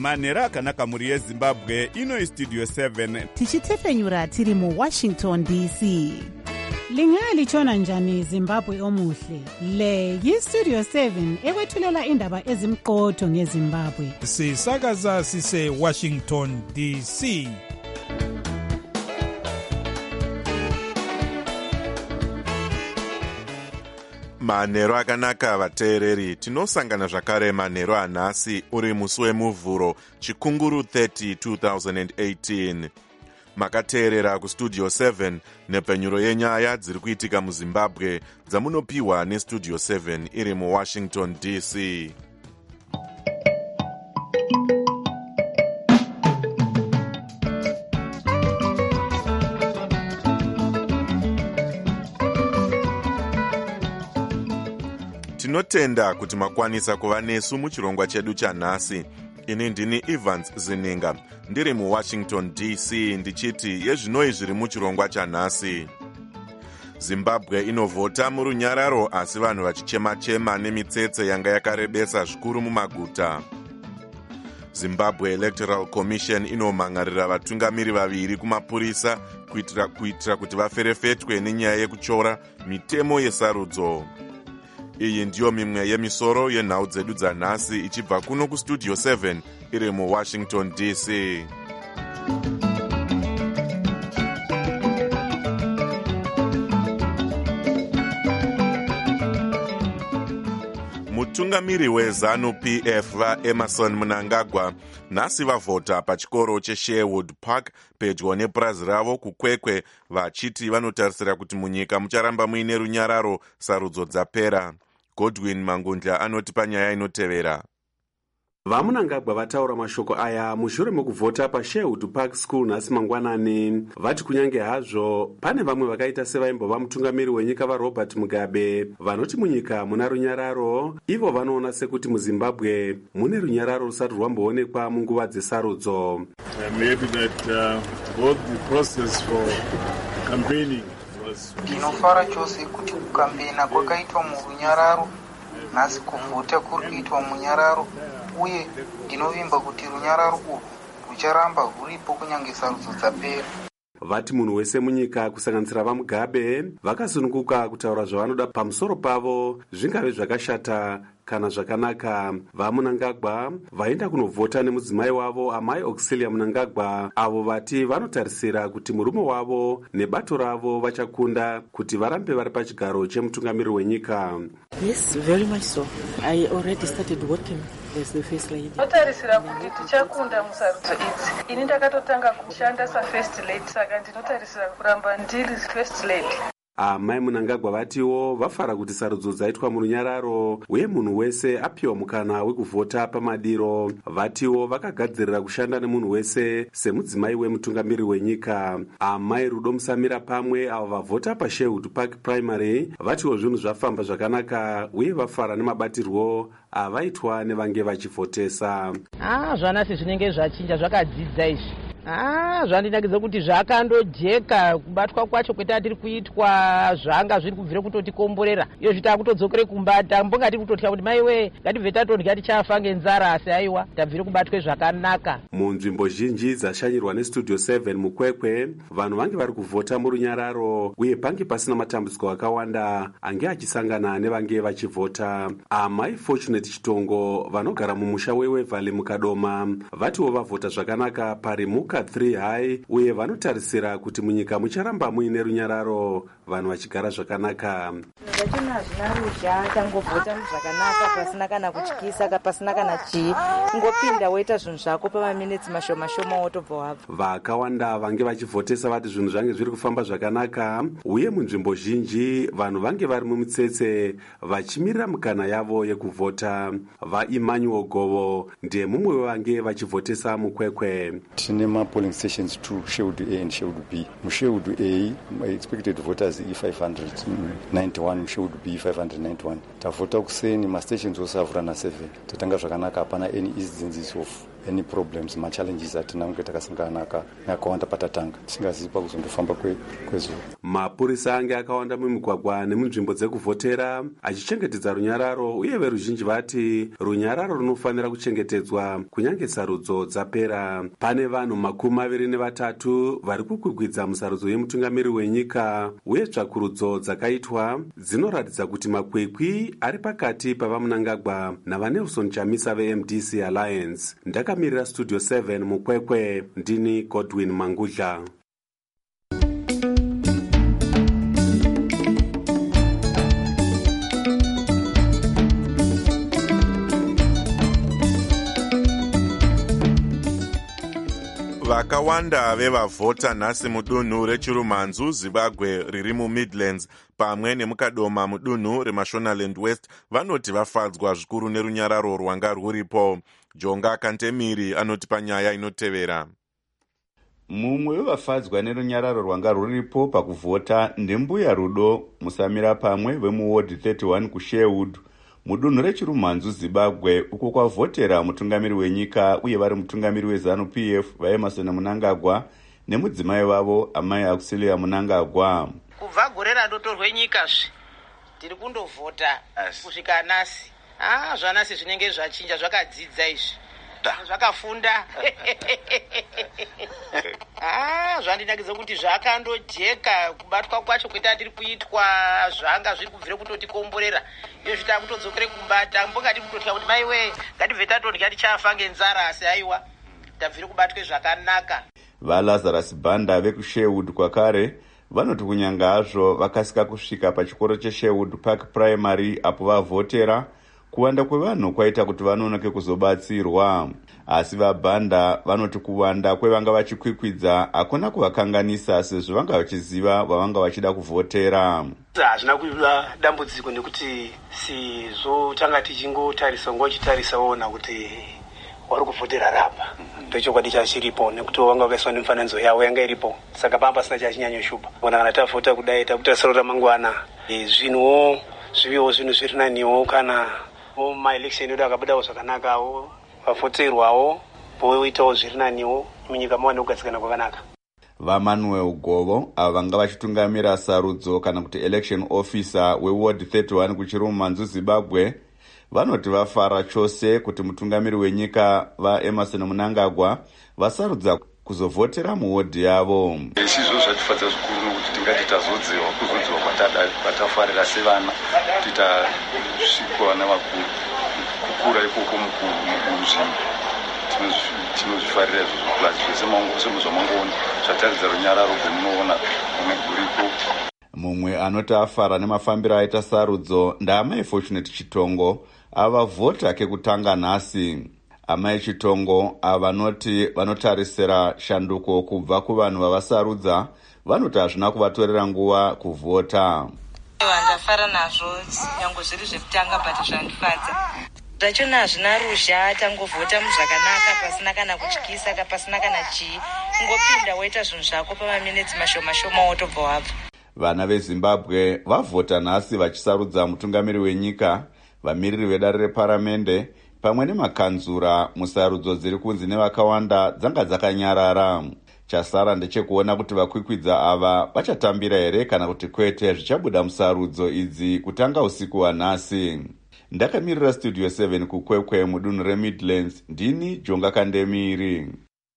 manhero akanaka mhuri yezimbabwe. Ino istudio 7 tichitefenyura tiri muWashington DC. Lingalitshona njani Zimbabwe omuhle? Le yiStudio 7 ekwethulela indaba ezimqotho ngeZimbabwe. Sisakaza sise Washington DC. Manhero akanaka vateereri, tinosangana zvakare manhero anhasi uri musi wemuvhuro chikunguru 30 2018. Makateerera kustudio 7 nepfenyuro yenyaya dziri kuitika muZimbabwe dzamunopiwa nestudio 7 iri muWashington DC. Tinotenda kuti makwanisa kuva nesu muchirongwa chedu chanhasi. Ini ndini Evans Zininga, ndiri muWashington DC, ndichiti yezvinoi zviri muchirongwa chanhasi. Zimbabwe inovhota murunyararo, asi vanhu vachichema-chema nemitsetse yanga yakarebesa zvikuru mumaguta. Zimbabwe Electoral Commission inomhangarira vatungamiri vaviri kumapurisa kuitira kuti vaferefetwe nenyaya yekuchora mitemo yesarudzo. Iyi ndiyo mimwe yemisoro yenhau dzedu dzanhasi ichibva kuno kustudio 7 iri muWashington DC. Mutungamiri weZANU-PF vaEmerson Mnangagwa nhasi vavhota pachikoro cheSherwood Park pedyo nepurazi ravo kukwekwe, vachiti vanotarisira kuti munyika mucharamba muine runyararo sarudzo dzapera. Godwin Mangundla anoti panyaya inotevera. VaMnangagwa vataura mashoko aya mushure mekuvhota paSherwood Park School nhasi mangwanani. Vati kunyange hazvo pane vamwe vakaita sevaimbova mutungamiri wenyika vaRobert Mugabe vanoti munyika muna runyararo, ivo vanoona sekuti muZimbabwe mune runyararo rusati rwamboonekwa munguva dzesarudzo. Ndinofara chose kuti kukambena kwakaitwa murunyararo, nhasi kuvhota kuri kuitwa munyararo, uye ndinovimba kuti runyararo urwu rucharamba rwuripo kunyange sarudzo dzapera. Vati munhu wese munyika kusanganisira vaMugabe vakasununguka kutaura zvavanoda pamusoro pavo, zvingave zvakashata kana zvakanaka. VaMnangagwa vaenda kunovhota nemudzimai wavo Amai Auxilia Mnangagwa, avo vati vanotarisira kuti murume wavo nebato ravo vachakunda kuti varambe vari pachigaro chemutungamiri wenyika. Yes, very much so. I already started working as the first lady. Notarisira kuti tichakunda musarudzo idzi. Ini ndakatotanga kushanda sa-first lady, saka ndinotarisira kuramba ndiri first lady. Amai Mnangagwa vatiwo vafara kuti sarudzo dzaitwa murunyararo uye munhu wese apiwa mukana wekuvhota pamadiro. Vatiwo vakagadzirira kushanda nemunhu wese semudzimai wemutungamiri wenyika. Amai Rudo Musamira pamwe avo vavhota paSherwood Park Primary vatiwo zvinhu zvafamba zvakanaka uye vafara nemabatirwo avaitwa nevange vachivhotesa. Zvanasi zvinenge zvachinja zvakadzidza izvi. Zvandinakidza kuti zvakandojeka kubatwa kwacho kwetiri kuitwa zvanga zviri kubvira kutotikomborera. Iyo zvita kutodzokere kumbata mbongati kutotya kuti maiwe ngatibve tatondya tichafa ngenzara, asi aiwa tabvire kubatwe zvakanaka. Munzvimbo zhinji dzashanyirwa nestudio 7 mukwekwe, vanhu vange vari kuvhota murunyararo uye pange pasina matambudziko akawanda ange achisangana nevange vachivhota. Amai Fortunate Chitongo vanogara mumusha weWeverly mukadoma vatiwo vavhota zvakanaka parimuka 3 high uye vanotarisira kuti munyika mucharamba muine runyararo, vanhu vachigara zvakanaka. Zvachona zvinaruzha tangovhota zvakanaka pasina kana kutyisa, pasina kana chii, kungopinda woita zvinhu zvako pamaminitsi mashoma wotobva wabva. Vakawanda vange vachivhotesa vati zvinhu zvange zviri kufamba zvakanaka uye munzvimbo zhinji vanhu vange vari mumitsetse vachimirira mukana yavo yekuvhota. VaEmmanuel Govo ndiye mumwe wevange vachivhotesa mukwekwe. Tine polling stations to Sherwood A and Sherwood B. Sherwood A, expected voters E591, Sherwood B 591. Tavota kuseni, ma stations osavura na 7. Tatanga zvakanaka hapana any instances of any problems machallenges atinange takasangana nakawanda patatanga tisingazivi pakuzondofamba kwezuva. Mapurisa ange akawanda mumigwagwa nemunzvimbo dzekuvhotera achichengetedza runyararo, uye veruzhinji vati runyararo runofanira kuchengetedzwa kunyange sarudzo dzapera. Pane vanhu 23 vari kukwikwidzwa musarudzo yemutungamiri wenyika, uye tsvakurudzo dzakaitwa dzinoratidza kuti makwikwi ari pakati pavaMnangagwa navaNelson Chamisa veMDC Alliance. Ndakamirira Studio 7 mukwekwe, ndini Godwin Mangudla. Vakawanda vevavhota nhasi mudunhu reChirumhanzu, Zimbabwe riri muMidlands pamwe nemukadoma mudunhu reMashonaland West vanoti vafadzwa zvikuru nerunyararo rwanga rwuripo. Jonga Kantemiri anoti panyaya inotevera. Mumwe wevafadzwa nerunyararo rwanga rwuripo pakuvhota ndembuya Rudo Musamira pamwe vemuward 31 kuSherwood mudunhu reChirumhanzu, Zimbabwe, uko kwavhotera mutungamiri wenyika uye vari mutungamiri weZANU-PF vaEmerson Mnangagwa nemudzimai wavo amai Auxilia Mnangagwa. Kubva gore randotorwe nyika tiri kundovhota kusvika nhasi. Zvanhasi zvinenge zvachinja, zvakadzidza izvi, zvakafunda. Zvandinakidza kuti zvakandojeka kubatwa kwacho kweta tiri kuitwa zvanga zviri kubvire kutotikomborera. Iyo zvita kutodzokere kumbata mbongati kutotya kuti maiwe ngatibve tatondya tichafa ngenzara, asi aiwa tabvire kubatwe zvakanaka. VaLazarus Banda vekuSherwood kwakare vanoti kunyanga hazvo vakasika kusvika pachikoro cheSherwood Park Primary apo vavhotera, kuwanda kwevanhu kwaita kuti vanonoke kuzobatsirwa. Asi vaBanda vanoti kuwanda kwevanga vachikwikwidza hakuna kuvakanganisa sezvo vanga vachiziva vavanga vachida kuvhotera. Hazvina kuva dambudziko nekuti sizvo tanga tichingotarisa ngochitarisa woona kuti wari kuvhotera rapa. Ndochokwadi chachiripo nekuti vanga vakaiswa nemifananidzo yavo yanga iripo, saka pamba pasina chachinyanyoshupa. Ona kana tavhota kudai takuita soro ramangwana zvinhuwo zviviwo zvinhu zviri naniwo, kana maelection edu akabudawo zvakanakawo vavhoterwawo voitawo zviri naniwo munyika mawane kugadzikana kwakanaka. VaManuel Govo ava vanga vachitungamira sarudzo kana kuti election officer weward 31 kuChirumhanzu, Zimbabwe, vanoti vafara chose kuti mutungamiri wenyika vaEmerson Mnangagwa vasarudza kuzovhotera muwodhi yavo. Izvo zvatifadza zvikuru nokuti tingati tazodziwa kwatafarira sevana titasvikwa navakuru kukura ikoko mukuru tinozvifarira izvozvo plus semuzvamangoni zvataridza runyararo rwemunoona muguriko. Mumwe anoti afara nemafambiro aita sarudzo ndaamai Fortunate Chitongo avavhota kekutanga nhasi. Amai Chitongo avanoti vanotarisira shanduko kubva kuvanhu vavasarudza vanoti hazvina kuvatorera nguva kuvhota. Ndafara nazvo nyange zviri zvekutanga but zvandifadza. Zvachona hazvina ruzha, tangovhota muzvakanaka pasina kana kutyisa, pasina kana chii. Ngopinda woita zvinhu zvako pamaminitsi mashoma wotobva wabva. Vana veZimbabwe vavhota nhasi vachisarudza mutungamiri wenyika, vamiriri vedare reparamende pamwe nemakanzura musarudzo dziri kunzi nevakawanda dzanga dzakanyarara. Chasara ndechekuona kuti vakwikwidza ava vachatambira here kana kuti kwete zvichabuda musarudzo idzi kutanga usiku hwanhasi. Ndakamirira Studio 7 kukwekwe mudunhu reMidlands, ndini Jonga Kandemiri.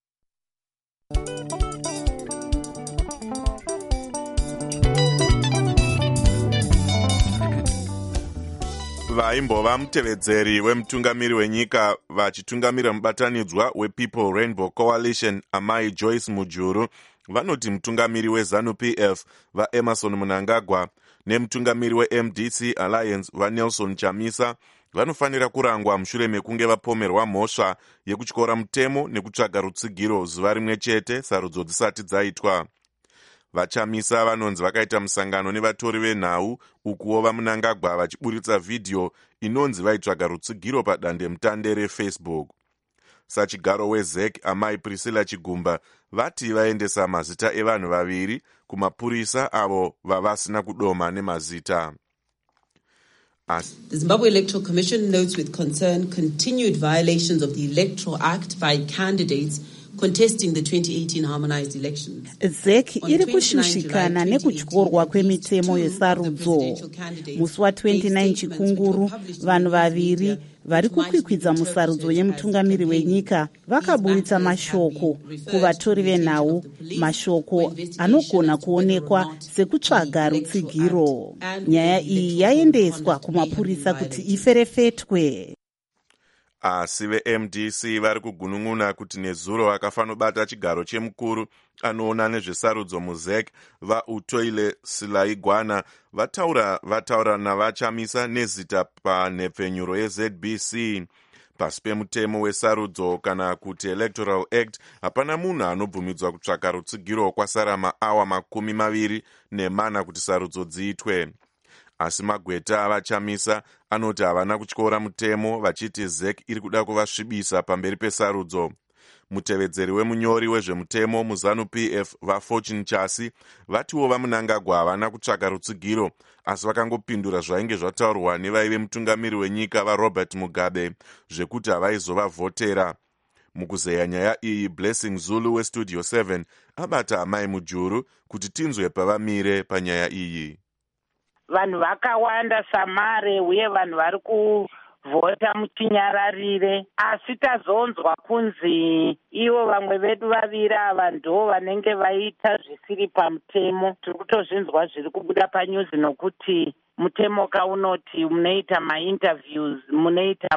Vaimbova mutevedzeri wemutungamiri wenyika vachitungamira mubatanidzwa wePeople Rainbow Coalition amai Joyce Mujuru vanoti mutungamiri weZANU-PF vaEmerson Mnangagwa nemutungamiri weMDC Alliance vaNelson Chamisa vanofanira kurangwa mushure mekunge vapomerwa mhosva yekutyora mutemo nekutsvaga rutsigiro zuva rimwe chete sarudzo dzisati dzaitwa. VaChamisa vanonzi vakaita musangano nevatori venhau ukuwo vaMnangagwa vachiburitsa vhidhiyo inonzi vaitsvaga rutsigiro padandemutande reFacebook. Sachigaro weZEC amai Priscilla Chigumba vati vaendesa mazita evanhu vaviri kumapurisa avo vavasina kudoma nemazita. The Zimbabwe Electoral Commission notes with concern continued violations of the Electoral Act by candidates contesting the 2018 harmonized elections. ZEC iri kushushikana nekutyorwa kwemitemo yesarudzo. Musi wa29 Chikunguru, vanhu vaviri vari kukwikwidza musarudzo yemutungamiri wenyika vakaburitsa mashoko kuvatori venhau, mashoko anogona kuonekwa sekutsvaga rutsigiro. Nyaya iyi yaendeswa kumapurisa kuti iferefetwe. Asi veMDC vari kugunun'una kuti nezuro akafanobata chigaro chemukuru anoona nezvesarudzo muZEC vaUtoile Silaigwana vataura navachamisa nezita panhepfenyuro yeZBC. Pasi pemutemo wesarudzo kana kuti Electoral Act, hapana munhu anobvumidzwa kutsvaka rutsigiro kwasara maawa 24 kuti sarudzo dziitwe. Asi magweta avachamisa anoti havana kutyora mutemo, vachiti ZEC iri kuda kuvasvibisa pamberi pesarudzo. Mutevedzeri wemunyori wezvemutemo muZANU-PF vaFortune Chasi vatiwo vaMunangagwa havana kutsvaka rutsigiro, asi vakangopindura zvainge zvataurwa nevaive mutungamiri wenyika vaRobert Mugabe zvekuti havaizovavhotera. Mukuzeya nyaya iyi, Blessing Zulu weStudio 7 abata Amai Mujuru kuti tinzwe pavamire panyaya iyi. Vanhu vakawanda samare uye vanhu vari kuvhota muchinyararire, asi tazonzwa kunzi ivo vamwe vedu vaviri ava ndo vanenge vaita zvisiri pamutemo. Tiri kutozvinzwa zviri kubuda panyuzi nokuti mutemo kaunoti munoita mainterviews, munoita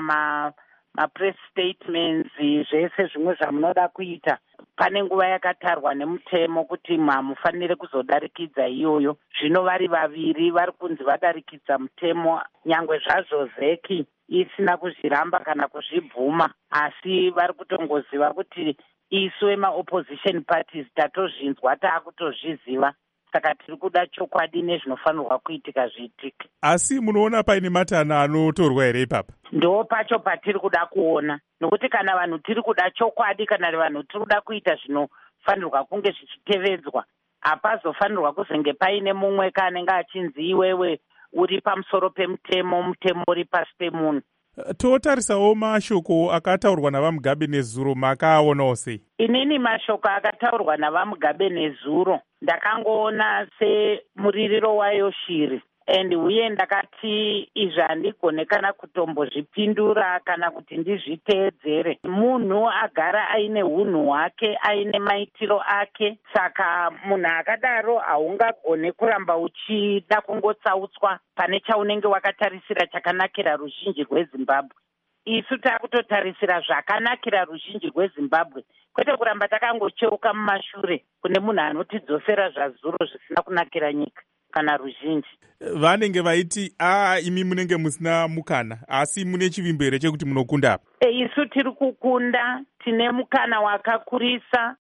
mapress statements, zvese zvimwe zvamunoda kuita. Pane nguva yakatarwa nemutemo kuti hamufanire kuzodarikidza iyoyo. Zvino vari vaviri vari kunzi vadarikidza mutemo, nyangwe zvazvo ZEC isina kuzviramba kana kuzvibvuma, asi vari kutongoziva kuti isu vemaopposition parties tatozvinzwa, taakutozviziva. Saka tiri kuda chokwadi nezvinofanirwa kuitika zviitike. Asi munoona paine matana anotorwa here ipapa? Ndo pacho patiri kuda kuona, nokuti kana vanhu tiri kuda chokwadi, kana vanhu tiri kuda kuita zvinofanirwa kunge zvichitevedzwa, hapazofanirwa kuzenge paine mumwe kanenge achinzi iwewe uri pamusoro pemutemo, mutemo uri pasi pemunhu. Totarisawo mashoko akataurwa navaMugabe nezuro, makaaonawo sei? Inini mashoko akataurwa navaMugabe nezuro ndakangoona semuririro wayo shiri, uye ndakati izvi handigone kana kutombozvipindura kana kuti ndizviteedzere. Munhu agara aine hunhu hwake, aine maitiro ake, saka munhu akadaro haungagone kuramba uchida kungotsautswa pane chaunenge wakatarisira chakanakira ruzhinji rweZimbabwe. Isu takutotarisira zvakanakira ruzhinji rweZimbabwe, kwete kuramba takangocheuka mumashure kune munhu anotidzosera zvazuro zvisina kunakira nyika kana ruzhinji. Vanenge vaiti imi munenge musina mukana, asi mune chivimbo here chekuti munokunda apa? Isu tiri kukunda, tine mukana wakakurisa.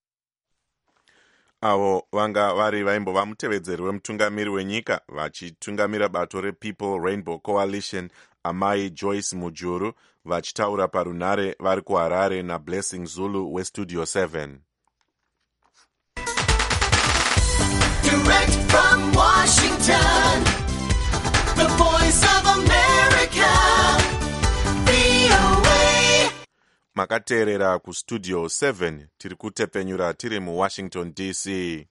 Avo vanga vari vaimbova mutevedzeri wemutungamiri wenyika vachitungamira bato rePeople Rainbow Coalition, Amai Joyce Mujuru, vachitaura parunhare vari kuHarare naBlessing Zulu weStudio 7. Direct from Washington, the voice of America, VOA. Makateerera kuStudio 7, tiri kutepenyura tiri muWashington DC.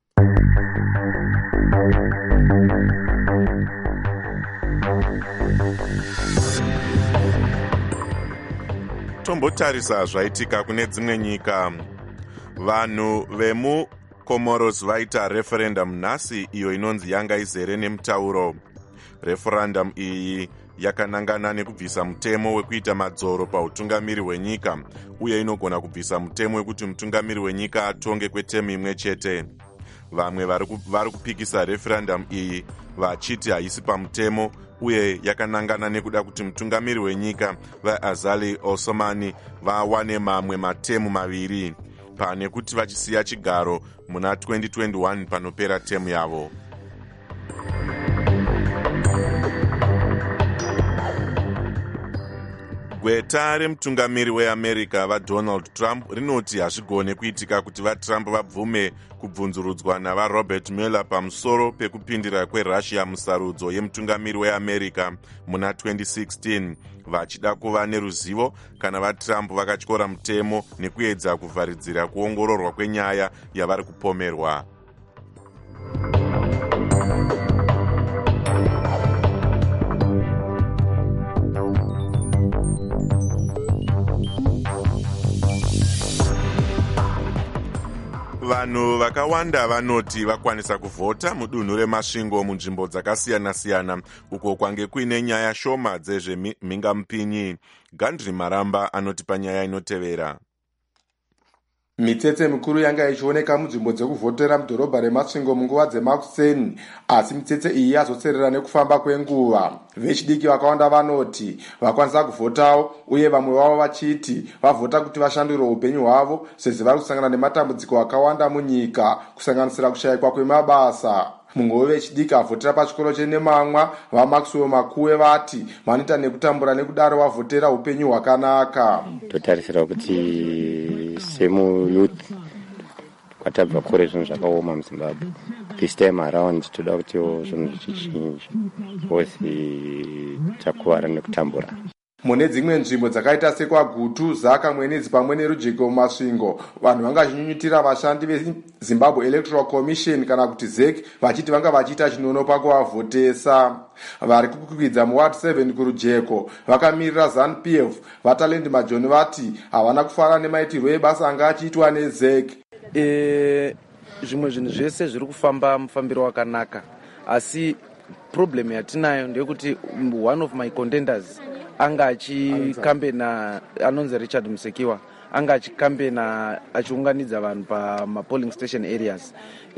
Tombotarisa zvaitika kune dzimwe nyika. Vanhu vemuComoros vaita referendum nhasi iyo inonzi yanga izere nemutauro. Referendum iyi yakanangana nekubvisa mutemo wekuita madzoro pautungamiri hwenyika, uye inogona kubvisa mutemo wekuti mutungamiri wenyika atonge kwetemu imwe chete. Vamwe vari kupikisa referendum iyi vachiti haisi pamutemo, uye yakanangana nekuda kuti mutungamiri wenyika vaAzali Osomani vawane mamwe matemu maviri, pane kuti vachisiya chigaro muna 2021 panopera temu yavo. gweta remutungamiri weamerica vadonald trump rinoti hazvigone kuitika kuti vatrump vabvume kubvunzurudzwa navarobert mueller pamusoro pekupindira kwerussia musarudzo yemutungamiri weamerica muna 2016 vachida kuva neruzivo kana vatrump vakatyora mutemo nekuedza kuvharidzira kuongororwa kwenyaya yavari kupomerwa. Vanhu vakawanda vanoti vakwanisa kuvhota mudunhu remasvingo munzvimbo dzakasiyana-siyana uko kwange kuine nyaya shoma dzezvemhingamupinyi. Gandri Maramba anoti panyaya inotevera. Mitsetse mikuru yanga ichioneka munzvimbo dzekuvhotera mudhorobha remasvingo munguva dzemakuseni, asi mitsetse iyi yazotserera nekufamba kwenguva. Vechidiki vakawanda vanoti vakwanisa kuvhotawo, uye vamwe vavo vachiti vavhota kuti vashandure upenyu hwavo sezvo vari kusangana nematambudziko akawanda munyika, kusanganisira kushayikwa kwemabasa. Mumwe wevechidiki avhotera pachikoro cheNemamwa vaMaxwell Makuwe vati vanoita nekutambura nekudaro vavhotera upenyu hwakanaka. Totarisira kuti semuyouth kwatabva kure zvinhu zvakaoma muZimbabwe. This time around toda kuti zvinhu zvichinje uye takuvara nekutambura. Mune dzimwe nzvimbo dzakaita sekwaGutu, Zaka, Mwenezi pamwe neRujeko mumasvingo, vanhu vanga vachinyunyutira vashandi veZimbabwe Electoral Commission kana kuti ZEC vachiti vanga vachiita chinono pakuvavhotesa. Vari kukwidza muWard 7 kuRujeko vakamirira ZANU-PF vaTalend Majoni vati havana kufara nemaitirwo ebasa anga achiitwa neZEC. Zvimwe zvinhu zvese zviri kufamba mufambiro wakanaka, asi problem yatinayo ndeyekuti one of my contenders anga achikambena anonzi Richard Musekiwa anga achikambena achiunganidza vanhu pamapolling station areas.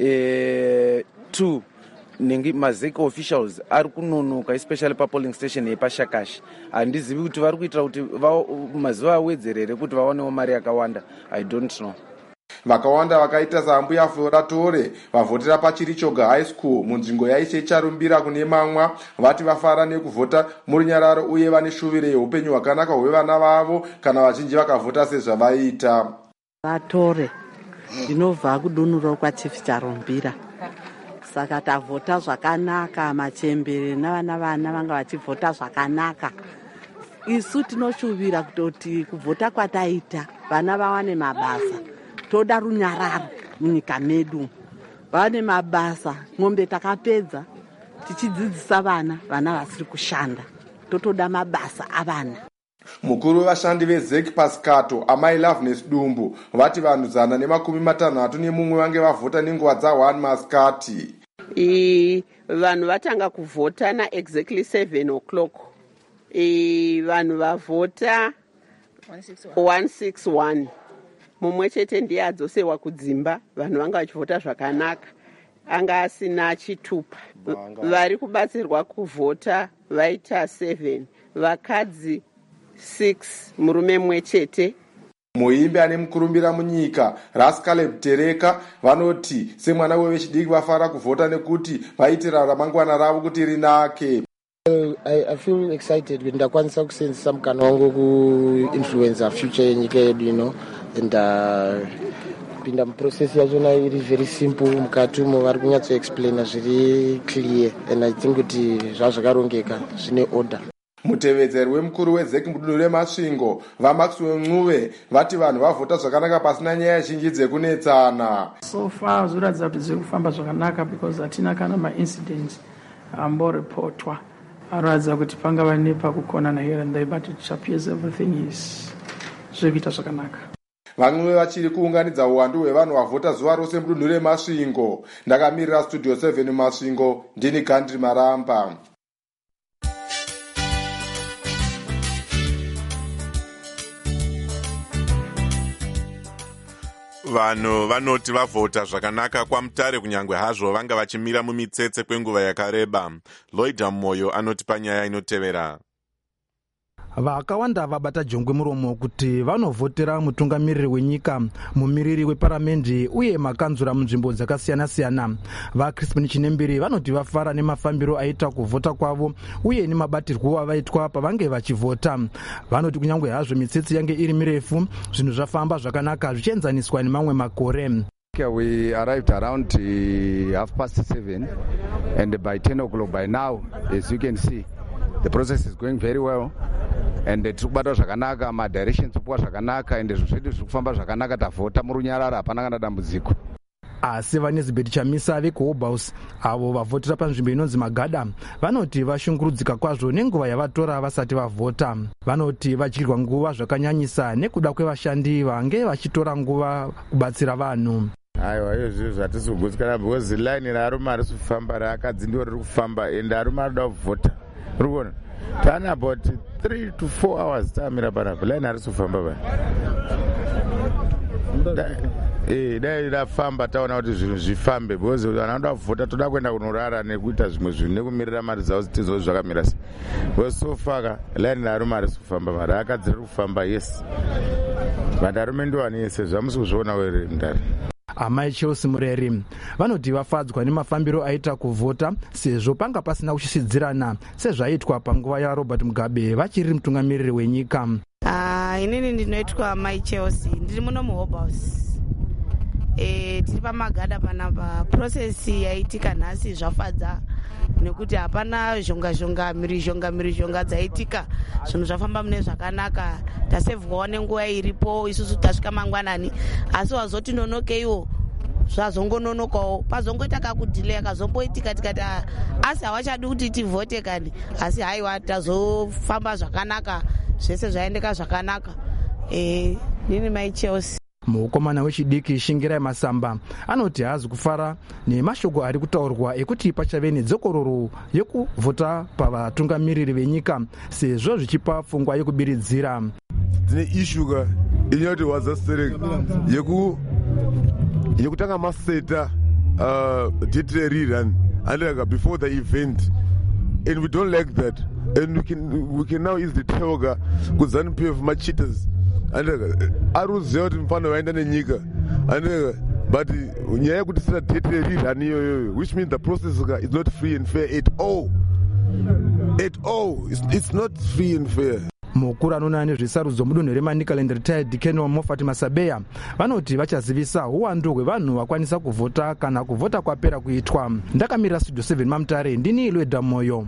Two, mazec officials ari kunonoka especially papolling station yepashakashi. Handizivi kuti vari kuitira kuti mazuva awedzerere kuti vaonewo mari yakawanda. I don't know. Vakawanda vakaita saMbuya Flora Tore vavhotera paChirichoga High School munzvimbo yaishe charumbira kune Mamwa vati vafara nekuvhota murunyararo uye vane shuviro yeupenyu hwakanaka hwevana vavo kana vazhinji vakavhota sezvavaita. Vatore ndinobva kudunuro kwaChief Charumbira, saka tavhota zvakanaka. Machembere navana vanga vachivhota zvakanaka. Isu tinoshuvira kutoti kuvhota kwataita vana vawane mabasa. Toda runyararo munyika medu, vane mabasa. Ng'ombe takapedza tichidzidzisa vana vasiri kushanda, totoda mabasa avana. Mukuru wevashandi veZEC Pascato Amai Loveness Dumbu vati vanhu 160 vange vavhota nenguva dza1 masikati. Vanhu vatanga kuvhota na exactly 7 o'clock. Vanhu vavhota 161. Mumwe chete ndiye adzosewa kudzimba. Vanhu vanga vachivhota zvakanaka, anga asina chitupa. Vari kubatsirwa kuvhota vaita 7, vakadzi 6, murume mumwe chete. Muimbi ane mukurumbira munyika Rascaleb Tereka vanoti semwana wevechidiki vafara kuvhota nekuti vaitira ramangwana ravo kuti rinake. I feel excited when ndakwanisa kusenzesa mukana wangu ku-influencer future yenyika yedu, you know, and kupinda muprocess yachona iri very simple. Mukati umo vari kunyatsoexplaina zviri clear, and I think kuti zvazvakarongeka zvine order. Mutevedzeri wemukuru weZEC mudunhu remasvingo vaMaxwell Ncube vati vanhu vavhota zvakanaka pasina nyaya zhinji dzekunetsana. So far zviratidza kuti zviri kufamba zvakanaka because hatina kana maincident amborepotwa. Aradza kuti pangava nepakukonana here and there, but it appears everything is zvekuita zvakanaka. Vamwe vachiri kuunganidza uwandu hwevanhu vavhota zuva rose mudunhu remasvingo. Ndakamirira Studio 7 mumasvingo, ndini Gandri Maramba. Vanhu vanoti vavhota zvakanaka kwamutare kunyangwe hazvo vanga vachimira mumitsetse kwenguva yakareba. Lloyd Moyo anoti panyaya inotevera. vakawanda vabata jongwe muromo kuti vanovhotera mutungamiriri wenyika, mumiriri weparamende uye makanzura munzvimbo dzakasiyana-siyana. VaCrispin Chinembiri vanoti vafara nemafambiro aita kuvhota kwavo uye nemabatirwo avaitwa pavange vachivhota. Vanoti kunyange hazvo mitsetse yange iri mirefu, zvinhu zvafamba zvakanaka zvichienzaniswa nemamwe makore. We arrived around 7:30 and by 10 o'clock by now, as you can see, the process is going very well. And tikubata zvakanaka, madirections upuwa zvakanaka, and zvedu zvikufamba zvakanaka, tavhota murunyarara, hapana kana dambudziko. Asi vaNesbeth Chamisa vekuHope House avo vavhotera panzvimbo inonzi Magada vanoti vashungurudzika kwazvo nenguva yavatora vasati vavhota. Vanoti vadyirwa nguva zvakanyanyisa nekuda kwevashandi vange vachitora nguva kubatsira vanhu. Aiwa, iyo zvinhu zvatisi kugutsikana because line rarume ari kufamba rakadzi ndiwo riri kufamba ende arume arikuda kuvhota. Uri kuona? Tane about 3 to 4 hours tamira panapa, line harisi kufamba pano. Dai rafamba taona kuti zvinhu zvifambe because vanoda kuvhota toda kuenda kunorara nekuita zvimwe zvinhu nekumirira mari dzavo dzitizo zvakamira sei. Because so far line rarume harisi kufamba mari akadzi riri kufamba, yes. But arume ndiwani yese zvamusi kuzviona were mundare. Amai Chelsea Mureri vanoti vafadzwa nemafambiro aita kuvhota sezvo panga pasina kuchisidzirana sezvaitwa panguva yaRobert Mugabe vachiri mutungamiriri wenyika. Inini ndinoitwa Amai Chelsea, ndiri muno muHope House. Tiri paMagada panapa. Process yaitika nhasi zvafadza nekuti hapana zhonga mhirizhonga dzaitika, zvinhu zvafamba mune zvakanaka. Tasevhwawo nenguva iripo, isusu tasvika mangwanani, asi wazoti nonokeiwo zvazongononokawo, pazongoita kakudhilei akazomboitika tikati asi havachadi kuti tivhote kani, asi haiwa tazofamba zvakanaka, zvese zvaendeka zvakanaka. Nini Mai Chelsea. Mukomana wechidiki Shingirai Masamba anoti haazi kufara nemashoko ari kutaurwa ekuti pachave nedzokororo yekuvhota pavatungamiriri venyika sezvo zvichipa pfungwa yekubiridzira. Tine ishuka inyati wazastereka yekutanga maseta date rerun and before the event, and we don't like that, and we can now easily tell kuzanu-PF macheaters aruziva kuti mufana vaenda nenyika but nyaya yekuti sina date rerun iyoyo, which means the process is not free and fair at all. It's not free and fair. Mukuru anoona nezvesarudzo mudunhu reManicaland retired Colonel Moffat Masabeya vanoti vachazivisa uwandu hwevanhu vakwanisa kuvhota kana kuvhota kwapera kuitwa. Ndakamira Studio 7 Mamutare, ndini Ilweda Moyo.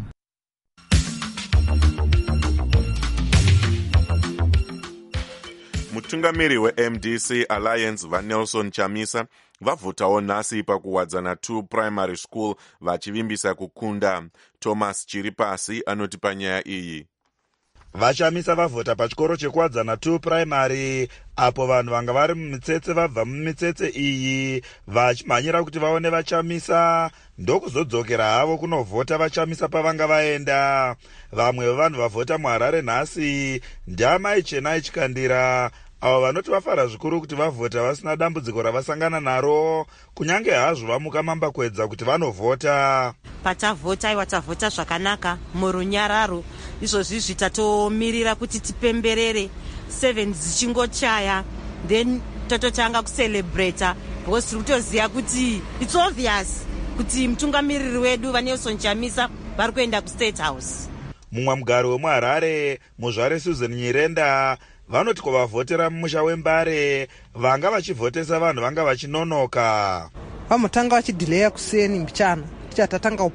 Mutungamiri weMDC Alliance vaNelson Chamisa vavhotawo nhasi pakuwadzana 2 primary school vachivimbisa kukunda. Thomas Chiripasi anoti panyaya iyi. Vachamisa vavhota pachikoro chekuwadzana 2 primary apo vanhu vanga vari mumitsetse vabva mumitsetse iyi vachimhanyira kuti vaone Vachamisa ndokuzodzokera havo kunovhota Vachamisa pavanga vaenda. Vamwe vevanhu vavhota muHarare nhasi ndiamai Chenai Chikandira avo vanoti vafara zvikuru kuti vavhota vasina dambudziko ravasangana naro kunyange hazvo vamuka mambakwedza kuti vanovhota. Patavhota iwa tavhota zvakanaka murunyararo, izvozvi tatomirira kuti tipemberere 7 dzichingochaya then tototanga kucelebrata because tiri kutoziva kuti it's obvious kuti mutungamiriri wedu vaNelson Chamisa vari kuenda kuState House. Mumwe mugari wemuHarare muzvare Susan Nyirenda vanoti kuvavhotera mumusha weMbare vanga vachivhotesa vanhu vanga vachinonoka. Vamutanga vachidhileya kuseni mbichana tichatatanga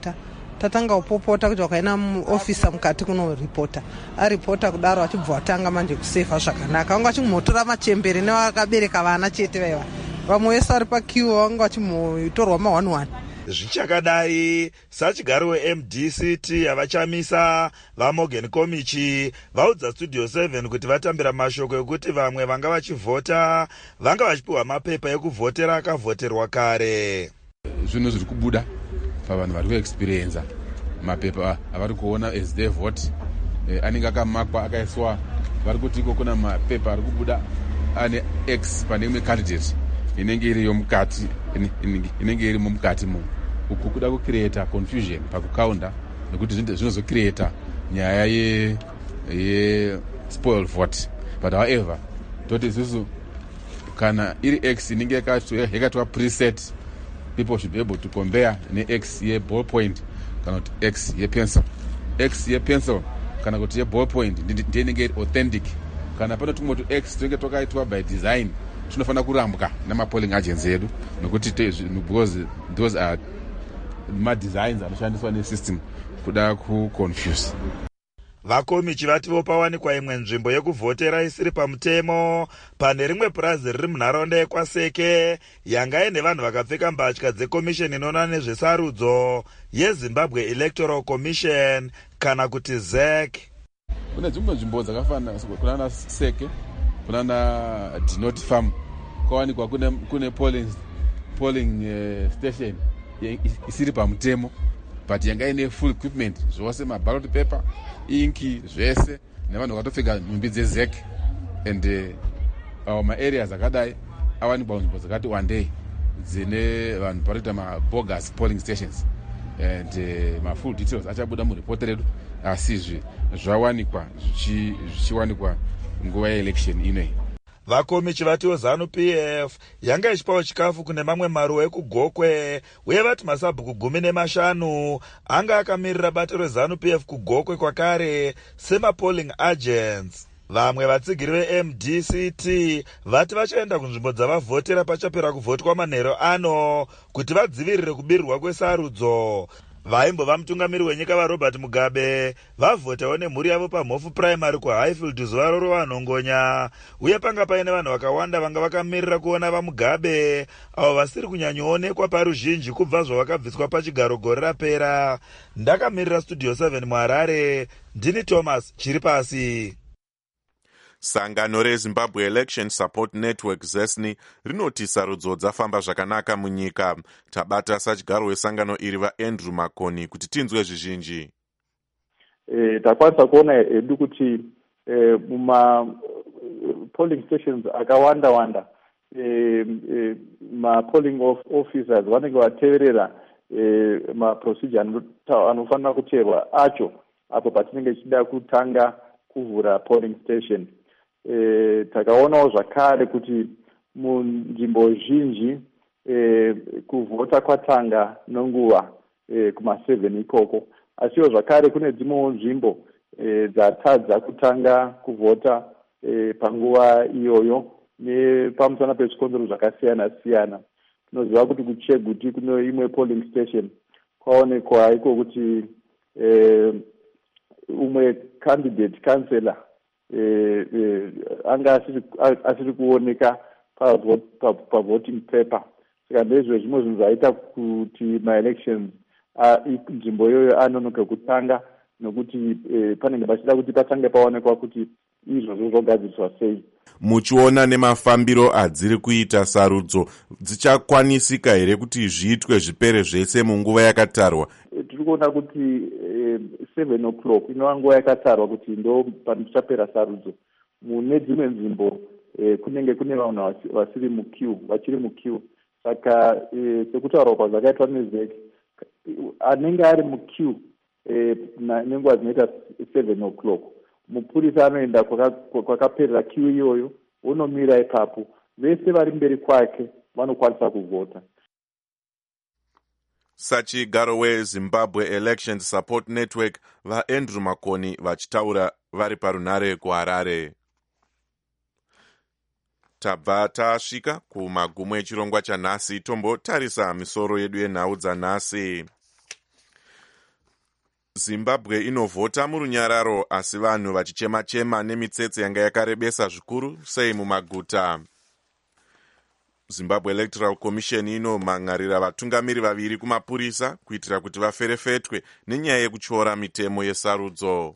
kupopota kuti wakaina muofisa mukati kunoripota aripota kudaro vachibva vatanga manje kusefa zvakanaka. Vanga vachimotora machembere nevakabereka vana chete vaiva vamwe vese vari pakiwo vanga vachimotorwa ma11. Zvichakadai sachigari weMDCT havachamisa vaMorgan Komichi vaudza Studio 7 kuti vatambira mashoko ekuti vamwe vanga vachivhota vanga vachipiwa mapepa ekuvhotera akavhoterwa kare. Zvinhu zviri kubuda pavanhu vari kuexperienza mapepa avari kuona as they vote anenge akamakwa akaiswa vari kuti iko kuna mapepa ari kubuda ane X pane imwe candidate inenge iri yomukati inenge iri mumukati mo uku kuda kucreata confusion pakukaunda nekuti zvinozocreata nyaya spoil vote. But however, toti isusu kana iri X inenge yakatwa preset, people should be able to compare ne X ye ballpoint kana kuti X ye pencil. X ye pencil kana kuti ye ballpoint ndiye inenge authentic. Kana pano tumoti X tunenge twakaitwa by design, tunofana kurambwa namapolling agents edu nokuti because those are ma-designs anoshandiswa nesystem kuda kuconfuse. vakomi chivati vopawanikwa imwe nzvimbo yekuvhotera isiri pamutemo pane rimwe purazi riri munharaunda yekwaseke yanga ine vanhu vakapfeka mbatya dzekomisheni inoona nezvesarudzo yezimbabwe electoral commission kana kuti ZEC. Kune dzimwe nzvimbo dzakafanana kunana seke kunana dinot farm kwawanikwa kune polling station isiri pamutemo but yanga ine full equipment zvose, maballot paper, inki zvese, nevanhu vakatopfeka nhumbi dzeZEC. And maareas akadai awanikwa nzvimbo dzakati wandei dzine vanhu paroita mabogus polling stations, and mafull details achabuda muripoti redu, asi zvawanikwa zvichiwanikwa nguva yeelection inoyi. vakomi chivatiwo ZANU-PF yanga ichipawo chikafu kune mamwe maruwa ekugokwe, uye vati masabhuku 15 anga akamirira bato reZANU-PF kugokwe kwakare semapolling agents. Vamwe vatsigiri veMDCT vati vachaenda kunzvimbo dzavavhotera pachapera kuvhotwa manheru ano kuti vadzivirire kubirirwa kwesarudzo. Vaimbova mutungamiri wenyika vaRobert Mugabe vavhotawo nemhuri yavo paMhofu Primary kuHighfield zuva roro vanhongonya, uye panga paine vanhu vakawanda vanga vakamirira kuona vaMugabe avo vasiri kunyanyoonekwa paruzhinji kubva zvavakabviswa pachigaro gore rapera. Ndakamirira Studio 7 muHarare, ndini Thomas Chiripasi. Sangano reZimbabwe Election Support Network ZESNI rinoti sarudzo dzafamba zvakanaka munyika. Tabata sachigaro wesangano iri vaAndrew Makoni kuti tinzwe zvizhinji. Takwanisa kuona edu kuti muma polling stations akawanda ma polling officers vanenge vateverera ma procedure anofanira kuteerwa acho apo patinenge tichida kutanga kuvhura polling station. Takaonawo zvakare kuti munzvimbo zhinji kuvhota kwatanga nenguva kuma7 ikoko, asiwo zvakare kune dzimwewo nzvimbo dzatadza kutanga kuvhota panguva iyoyo nepamusana pezvikonzero zvakasiyana siyana. Tinoziva kuti kuCheguti kuno imwe polling station kwaonekwa iko kuti umwe candidate councillor anga asiri kuoneka pavoting paper. Saka ndezvo zvimwe zvinhu zvaita kuti maelections nzvimbo iyoyo anonoka kutanga, nokuti panenge pachida kuti patange paonekwa kuti izvozvo zvogadziriswa sei. Muchiona nemafambiro adziri kuita sarudzo dzichakwanisika here kuti zviitwe zvipere zvese munguva yakatarwa? Tiri kuona kuti 7 o'clock inova nguva yakatarwa kuti ndo panochapera sarudzo. Mune dzimwe nzvimbo kunenge kune vanhu vachiri muqueue. Saka sekutaurwa kwazvakaitwa neZEC, anenge ari muqueue nenguva dzinoita 7 o'clock, mupurisa anoenda kwakaperera queue iyoyo, unomira ipapo, vese vari mberi kwake vanokwanisa kuvhota. Sachigaro weZimbabwe Election Support Network vaAndrew Makoni vachitaura vari parunare kuHarare. Tabva tasvika kumagumo echirongwa chanhasi, tombotarisa misoro yedu yenhau dzanhasi. Zimbabwe inovhota murunyararo, asi vanhu vachichema-chema nemitsetse yanga yakarebesa zvikuru sei mumaguta. Zimbabwe Electoral Commission inomhangarira vatungamiri vaviri kumapurisa kuitira kuti vaferefetwe nenyaya yekutyora mitemo yesarudzo.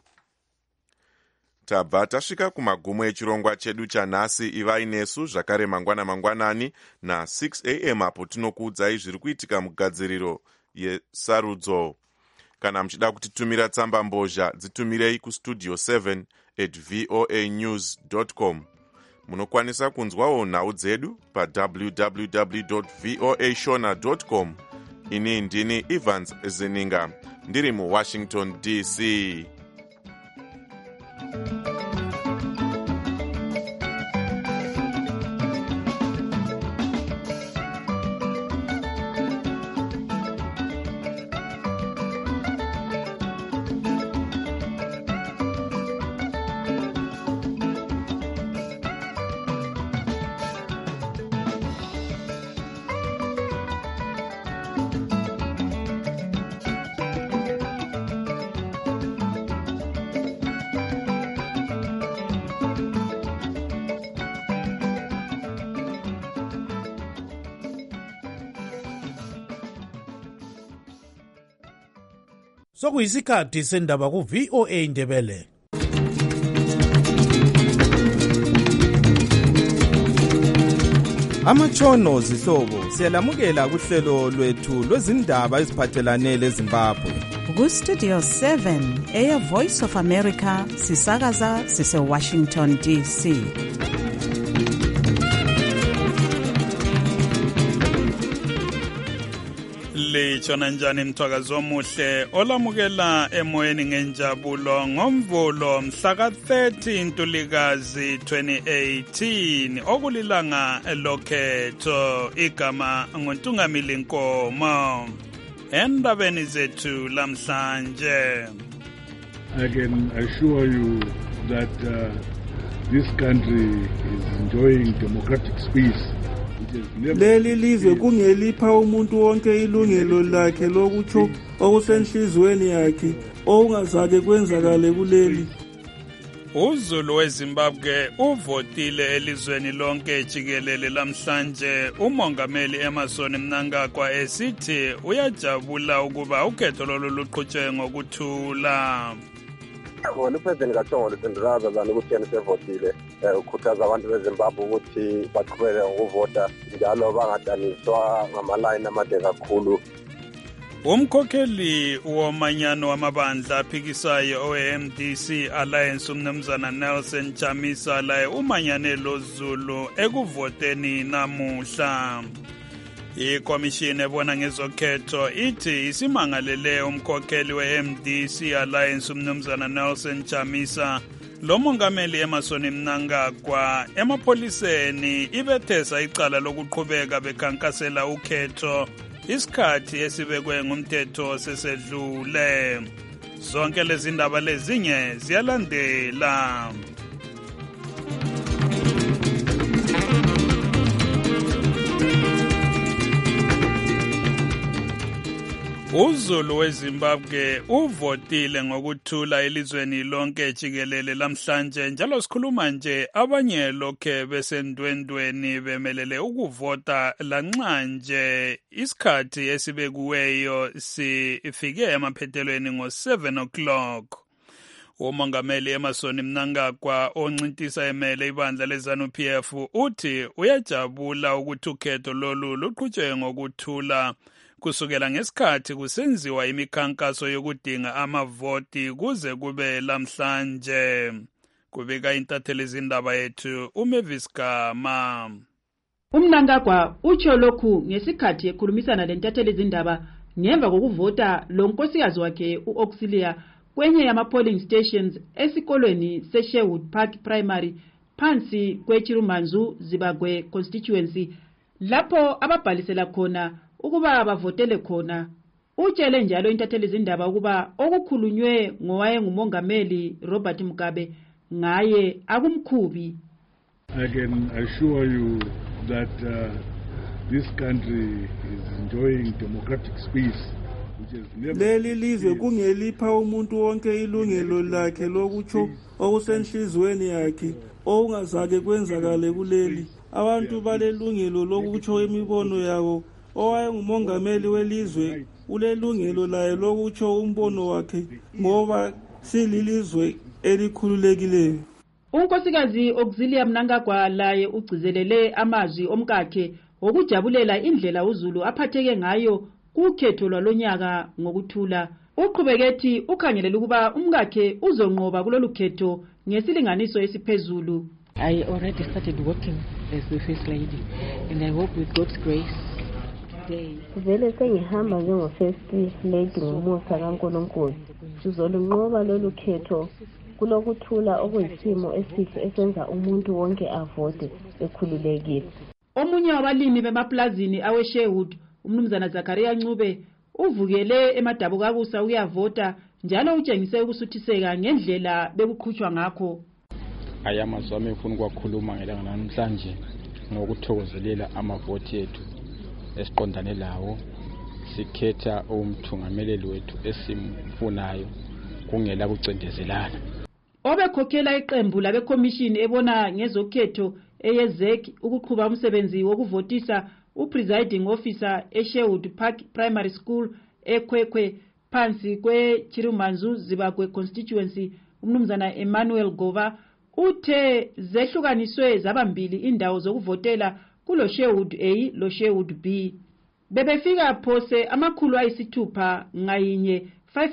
Tabva tasvika kumagumo echirongwa chedu chanhasi. Ivai nesu zvakare mangwanani na 6 am apo tinokuudzai zviri kuitika mugadziriro yesarudzo. Kana muchida kutitumira tsamba mbozha, dzitumirei kustudio 7@voanews.com. Munokwanisa kunzwawo nhau dzedu pa www.voashona.com. Ini ndini Evans Zininga, ndiri muWashington DC. Sokuyisikhathi sendaba ku VOA Indebele. Amatshono zihlobo siyalamukela kuhlelo lwethu lwezindaba eziphathelane leZimbabwe. Ku Studio 7 Air Voice of America sisakaza sise Washington DC. Litshona njani mthwakazi omuhle olamukela emoyeni ngenjabulo ngomvulo mhla ka-30 Ntulikazi 2018 okulilanga lokhetho igama nguNtungamili Nkomo endabeni zethu lamhlanje. I can assure you that this country is enjoying democratic peace. Leli lizwe kungelipha umuntu wonke ilungelo lakhe lokutsho okusenhlizweni yakhe okungazake kwenzakale kuleli. uZulu weZimbabwe uvotile elizweni lonke jikelele lamhlanje. Umongameli Emmerson Mnangagwa esithi uyajabula ukuba ukhetho lolu luqhutshwe ngokuthula. Wona uPresident kaThongolo Sindiraza ukuthi yena sevotile ukhuthaza abantu beZimbabwe ukuthi baqhubeke ngokuvota njalo bangadaniswa ngamalayini amade kakhulu. Umkhokheli womanyano wamabandla aphikisayo oMDC Alliance umnumzana Nelson Chamisa laye umanyane loZulu ekuvoteni namuhla. Ikomishini ebona ngezokhetho ithi isimangalele umkhokheli weMDC Alliance umnumzana Nelson Chamisa lo mongameli Emmerson Mnangagwa emapholiseni ibethesa icala lokuqhubeka bekhankasela ukhetho isikhathi esibekwe ngumthetho sesedlule. Zonke lezi ndaba lezinye ziyalandela. uZulu weZimbabwe uvotile ngokuthula elizweni lonke jikelele lamhlanje njalo sikhuluma nje abanye lokhe besendwendweni bemelele ukuvota lanxa nje isikhathi esibekuweyo sifike emaphethelweni ngo-7 o'clock. Umongameli Emmerson Mnangagwa oncintisa emele ibandla leZANU-PF uthi uyajabula ukuthi ukhetho lolu luqhutshwe ngokuthula kusukela ngesikhathi kusenziwa imikhankaso yokudinga amavoti kuze kube lamhlanje. Kubika intatheli zindaba yethu uMavis Gama. Mnangagwa utsho lokhu ngesikhathi ekhulumisana lentatheli zindaba ngemva kokuvota lo nkosikazi wakhe uAuxilia kwenye yama-polling stations esikolweni seSherwood Park Primary phansi kweChirumanzu Zibagwe constituency lapho ababhalisela khona ukuba bavotele khona. Utshele njalo intatheli zindaba ukuba okukhulunywe ngowayengumongameli Robert Mugabe ngaye akumkhubi. I can assure you that this country is enjoying democratic peace. Leli lizwe kungelipha umuntu wonke ilungelo lakhe lokutsho okusenhlizweni yakhe okungazake kwenzakale kuleli. Abantu balelungelo lokutsho imibono yabo. Owayengumongameli welizwe ulelungelo laye lokutsho umbono wakhe ngoba sililizwe elikhululekileyo. Unkosikazi Auxilia Mnangagwa laye ugcizelele amazwi omkakhe okujabulela indlela uZulu aphatheke ngayo kukhetho lwalonyaka ngokuthula. Uqhubeke ukhangelela ukuba umkakhe uzonqoba kulolu khetho ngesilinganiso esiphezulu. I already started working as the first lady and I hope with God's grace vele sengihamba njengo-first lady ngomusa kaNkulunkulu sizolunqoba lolu khetho kulokuthula okuyisimo esihle esenza umuntu wonke avote ekhululekile. Omunye wabalimi bemaplazini aweSherwood, umnumzana Zakaria Ncube, uvukele eMadabukakusa ukuyavota njalo utshengise ukusuthiseka ngendlela bekuqhutshwa ngakho. Ayamazwi ami ngifuna ukwakhuluma ngelanga namhlanje ngokuthokozelela amavoti ethu esiqondane lawo. Sikhetha umthungameleli wethu esimfunayo kungela kucendezelana. Obekhokhela iqembu labekhomishini ebona ngezokhetho eyezek ukuqhuba umsebenzi wokuvotisa upresiding officer eSherwood Park Primary School eKwekwe phansi kweChirumanzu Zibagwe constituency, umnumzana Emmanuel Gova, uthe zehlukaniswe zabambili indawo zokuvotela kulo Sherwood A lo Sherwood B. Bebefika phose amakhulu ayisithupha ngayinye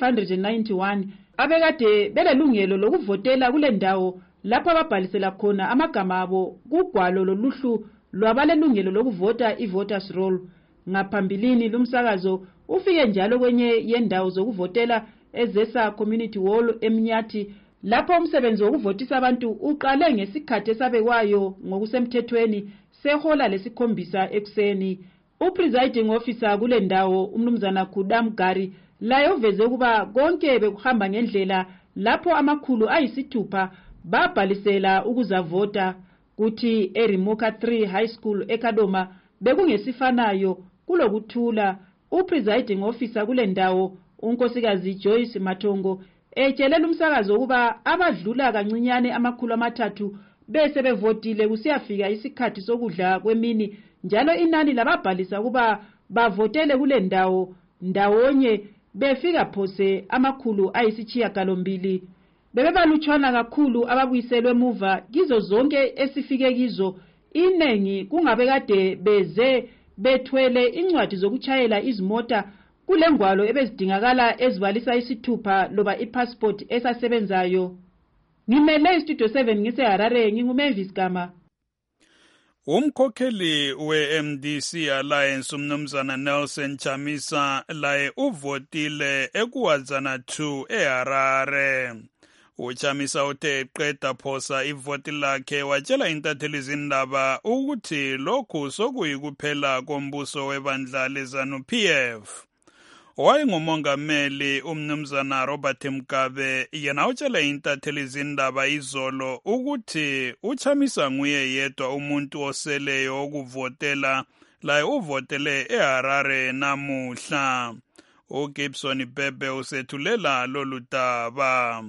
591 abekade belelungelo lokuvotela kule ndawo lapho ababhalisela khona amagama abo kugwalo loluhlu lwabalelungelo lokuvota i-voters roll. Ngaphambilini lumsakazo ufike njalo kwenye yendawo zokuvotela eZesa Community Hall eMnyathi lapho umsebenzi wokuvotisa abantu uqale ngesikhathi esabekwayo ngokusemthethweni sehola lesikhombisa ekuseni. Upresiding officer kule ndawo umnumzana Khudam Gari laye uveze kuba konke bekuhamba ngendlela lapho amakhulu ayisithupha babhalisela ukuzavota, kuthi eRimoka 3 High School eKadoma bekungesifanayo kulokuthula. Upresiding officer kule ndawo unkosikazi Joyce Matongo etshelela umsakazo ukuba abadlula kancinyane amakhulu amathathu bese bevotile kusiyafika isikhathi sokudla kwemini, njalo inani lababhalisa kuba bavotele kule ndawo ndawonye befika phose amakhulu ayisitshiyagalombili. Bebebalutshwana kakhulu ababuyiselwe emuva kizo zonke esifike kizo, inengi kungabe kade beze bethwele incwadi zokutshayela izimota kulengwalo ebezidingakala ezibalisa isithupha loba ipassport esasebenzayo. Ngimele istudio 7 ngiseHarare, nginguMavis Gama. Umkhokheli we-MDC Alliance umnumzana Nelson Chamisa laye uvotile eKuwadzana 2 eHarare. UChamisa uthe eqeda phosa ivoti lakhe watshela intatheli zindaba ukuthi lokhu sokuyikuphela kombuso webandla leZANU-PF. Owayengumongameli umnumzana Robert Mugabe yena utshele intatheli zindaba izolo ukuthi uChamisa nguye yedwa umuntu oseleyo wokuvotela laye uvotele eHarare namuhla. uGibson Bebe usethulela lolu daba.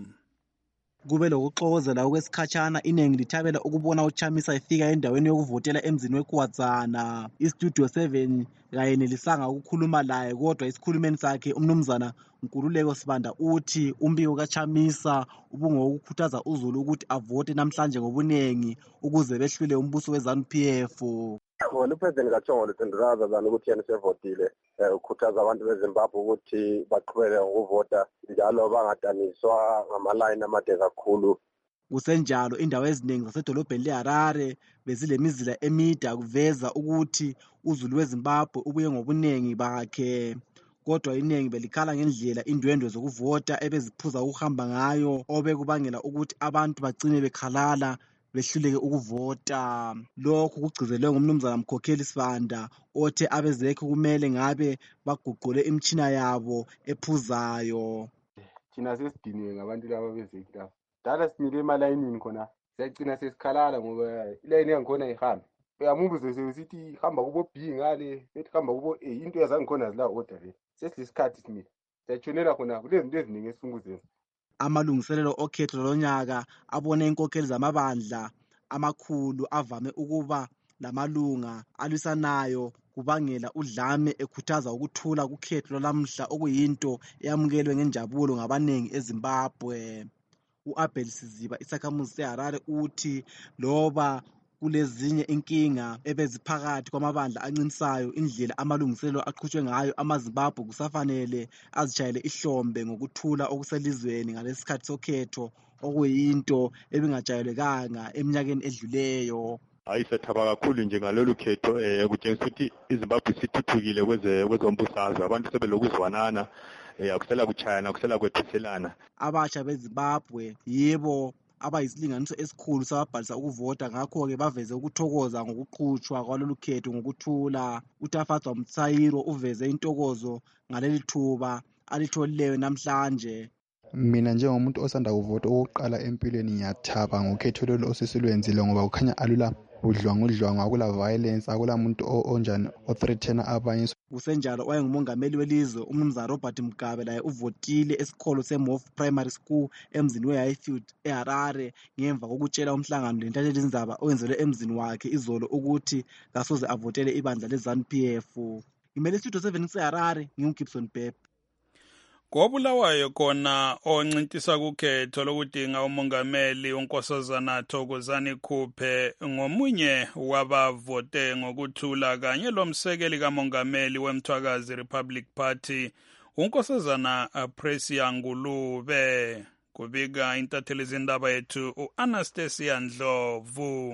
Kube lokuxokozela okwesikhatshana inengi lithabela ukubona uChamisa efika endaweni yokuvotela emzini weKuwadzana. Istudio 7 kanye nelisanga ukukhuluma laye, kodwa isikhulumeni sakhe umnumzana Nkululeko Sibanda uthi umbiko kaChamisa ubungokukhuthaza uzulu ukuthi avote namhlanje ngobunengi ukuze behlule umbuso weZANU-PF. Upresident kaChongolo Sendiraza zana ukuthi yena sevotile ukhuthaza abantu beZimbabwe ukuthi baqhubeke ngokuvota njalo bangadaniswa ngamalayini amade kakhulu. Kusenjalo indawo eziningi zasedolobheni leHarare bezilemizila emide kuveza ukuthi uzulu weZimbabwe ubuye ngobunengi bakhe, kodwa iningi belikhala ngendlela indwendwe zokuvota ebeziphuza ukuhamba ngayo obekubangela ukuthi abantu bagcine bekhalala behluleke ukuvota. Lokhu kugcizelwe ngumnumzana Mkhokheli Sibanda othe abezekhe kumele ngabe baguqule imitshina yabo ephuzayo. Thina sesidiniwe ngabantu laba bezekhe laba. Dala simile emalayinini khona siyagcina sesikhalala ngoba ilayini yangikhona ihambe. Uyamumbuze sesithi hamba kubo B ngale, bethi hamba kubo A, into yazangikhona zila order le. Sesilesikhathi simile. Siyatshonela khona kulezi zinto eziningi esifunguzeni. Amalungiselelo okhetho lonyaka abone inkokheli zamabandla amakhulu avame ukuba lamalunga alwisanayo kubangela udlame ekhuthaza ukuthula kukhetho lwalamhla okuyinto eyamukelwe ngenjabulo ngabanengi eZimbabwe. U-Abel Siziba isakhamuzi seHarare uthi loba kulezinye inkinga ebeziphakathi kwamabandla ancinisayo indlela amalungiselelo aqhutshwe ngayo amaZimbabwe kusafanele azitshayele ihlombe ngokuthula okuselizweni ngalesikhathi sokhetho okuyinto ebingajayelekanga eminyakeni edluleyo. Hayi sethaba kakhulu nje ngalolu khetho kutshengisa ukuthi iZimbabwe isithuthukile kwezombusazwe, abantu sebelokuzwanana akusela kuchayana akusela kwethuselana. Abasha beZimbabwe yebo abayisilinganiso esikhulu sababhalisa ukuvota, ngakho-ke baveze ukuthokoza ngokuqhutshwa kwalolu khetho ngokuthula. UTafatswa Mtsayiro uveze intokozo ngaleli thuba alitholileyo namhlanje. Mina njengomuntu osanda kuvota okokuqala empilweni ngiyathaba ngokhetho lolu osesilwenzile ngoba kukhanya alula udlwangu, akula violence, akula muntu onjani othreatena abanye. Kusenjalo owayengumongameli welizwe umnumzana Robert Mugabe laye uvotile esikolo seMof Primary School emzini weHighfield eHarare ngemva kokutshela umhlangano lentathelindaba owenzelwe emzini wakhe izolo ukuthi kasoze avotele ibandla leZANU-PF. Ngimele Studio 7 seHarare, nginguGibson Pep. Kobulawayo khona oncintisa kukhetho lokudinga umongameli uNkosazana Thokozani Khuphe ngomunye wabavote ngokuthula kanye lomsekeli kamongameli weMthwakazi Republic Party uNkosazana Precious Ngulube. Kubika intatheli zindaba yethu uAnastasia Ndlovu.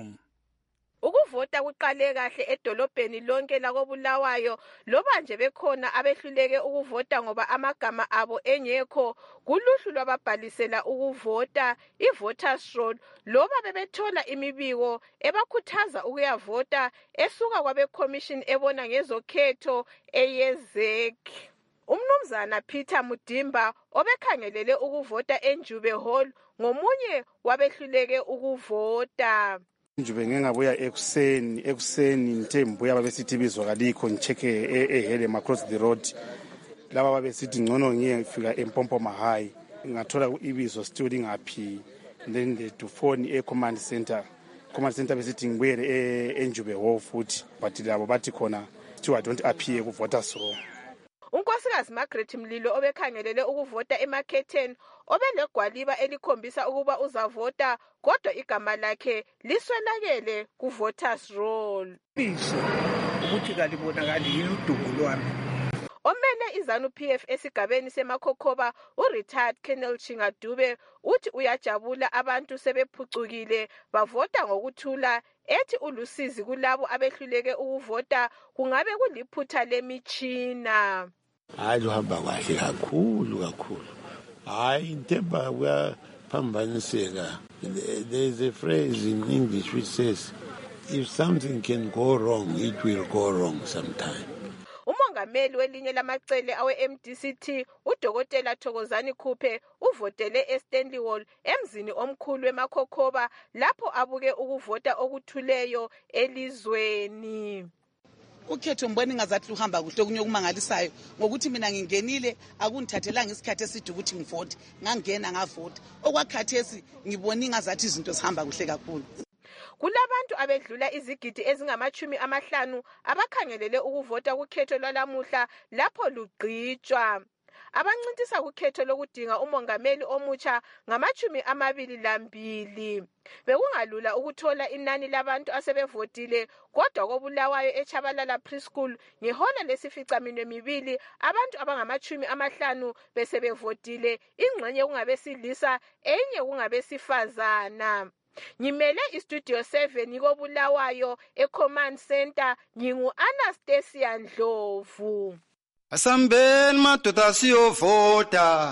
Ukuvota kuqale kahle edolobheni lonke lakoBulawayo loba nje bekhona abehluleke ukuvota ngoba amagama abo engekho kuluhlu lwababhalisela ukuvota i-voters roll loba bebethola imibiko ebakhuthaza ukuyavota esuka kwabe-commission ebona ngezokhetho eYezek. Umnumzana Peter Mudimba obekhangelele ukuvota eNjube Hall ngomunye wabehluleke ukuvota. Njube ngingabuya ekuseni ngithe mbuya babesithi bizwa kalikho ngicheke eHelem across the road laba babesithi ngcono ngiyefika eMpompoma High ngathola ibizo still ingaphi then to phone ecommand center besithi ngibuyele eNjube Hall futhi but labo bathi khona I don't appear kuvoters roll. uNkosikazi Margaret Mlilo obekhangelele ukuvota eMarketing obelegwaliba elikhombisa ukuba uzavota kodwa igama lakhe liswelakele kuvoters roll. Ukuthi kalibonakali yini udumo lwami. Omele iZANU-PF esigabeni seMakhokhoba uRetired Colonel Chingadube uthi uyajabula abantu sebephucukile bavota ngokuthula ethi ulusizi kulabo abehluleke ukuvota kungabe kuliphutha lemitshina. Hayi luhamba kahle kakhulu. Hayi intemba kuyaphambaniseka. There is a phrase in English which says if something can go wrong it will go wrong sometime. Umongameli welinye lamacele awe-MDCT uDokotela Thokozani Khuphe uvotele eStanley Hall emzini omkhulu eMakhokhoba lapho abuke ukuvota okuthuleyo elizweni. Ukhetho mbona ngazathi uhamba kuhle kunye okumangalisayo ngokuthi mina ngingenile akungithathelanga isikhathi eside ukuthi ngivote ngangena ngavota okwakhathesi ngibona ngazathi izinto zihamba kuhle kakhulu. Kulabantu abedlula izigidi ezingama-50 abakhangelele ukuvota kukhetho lwalamuhla lapho lugqitshwa. Abancintisa kukhetho lokudinga umongameli omutsha ngama-22. Bekungalula ukuthola inani labantu asebevotile kodwa koBulawayo eChabalala Preschool ngehola lesi-12 abantu abangama-50 besebevotile, ingxenye kungabesilisa enye kungabesifazana. Ngimele iStudio 7 koBulawayo eCommand Center ngingu-Anastasia Ndlovu. Asambeni madoda siyovota.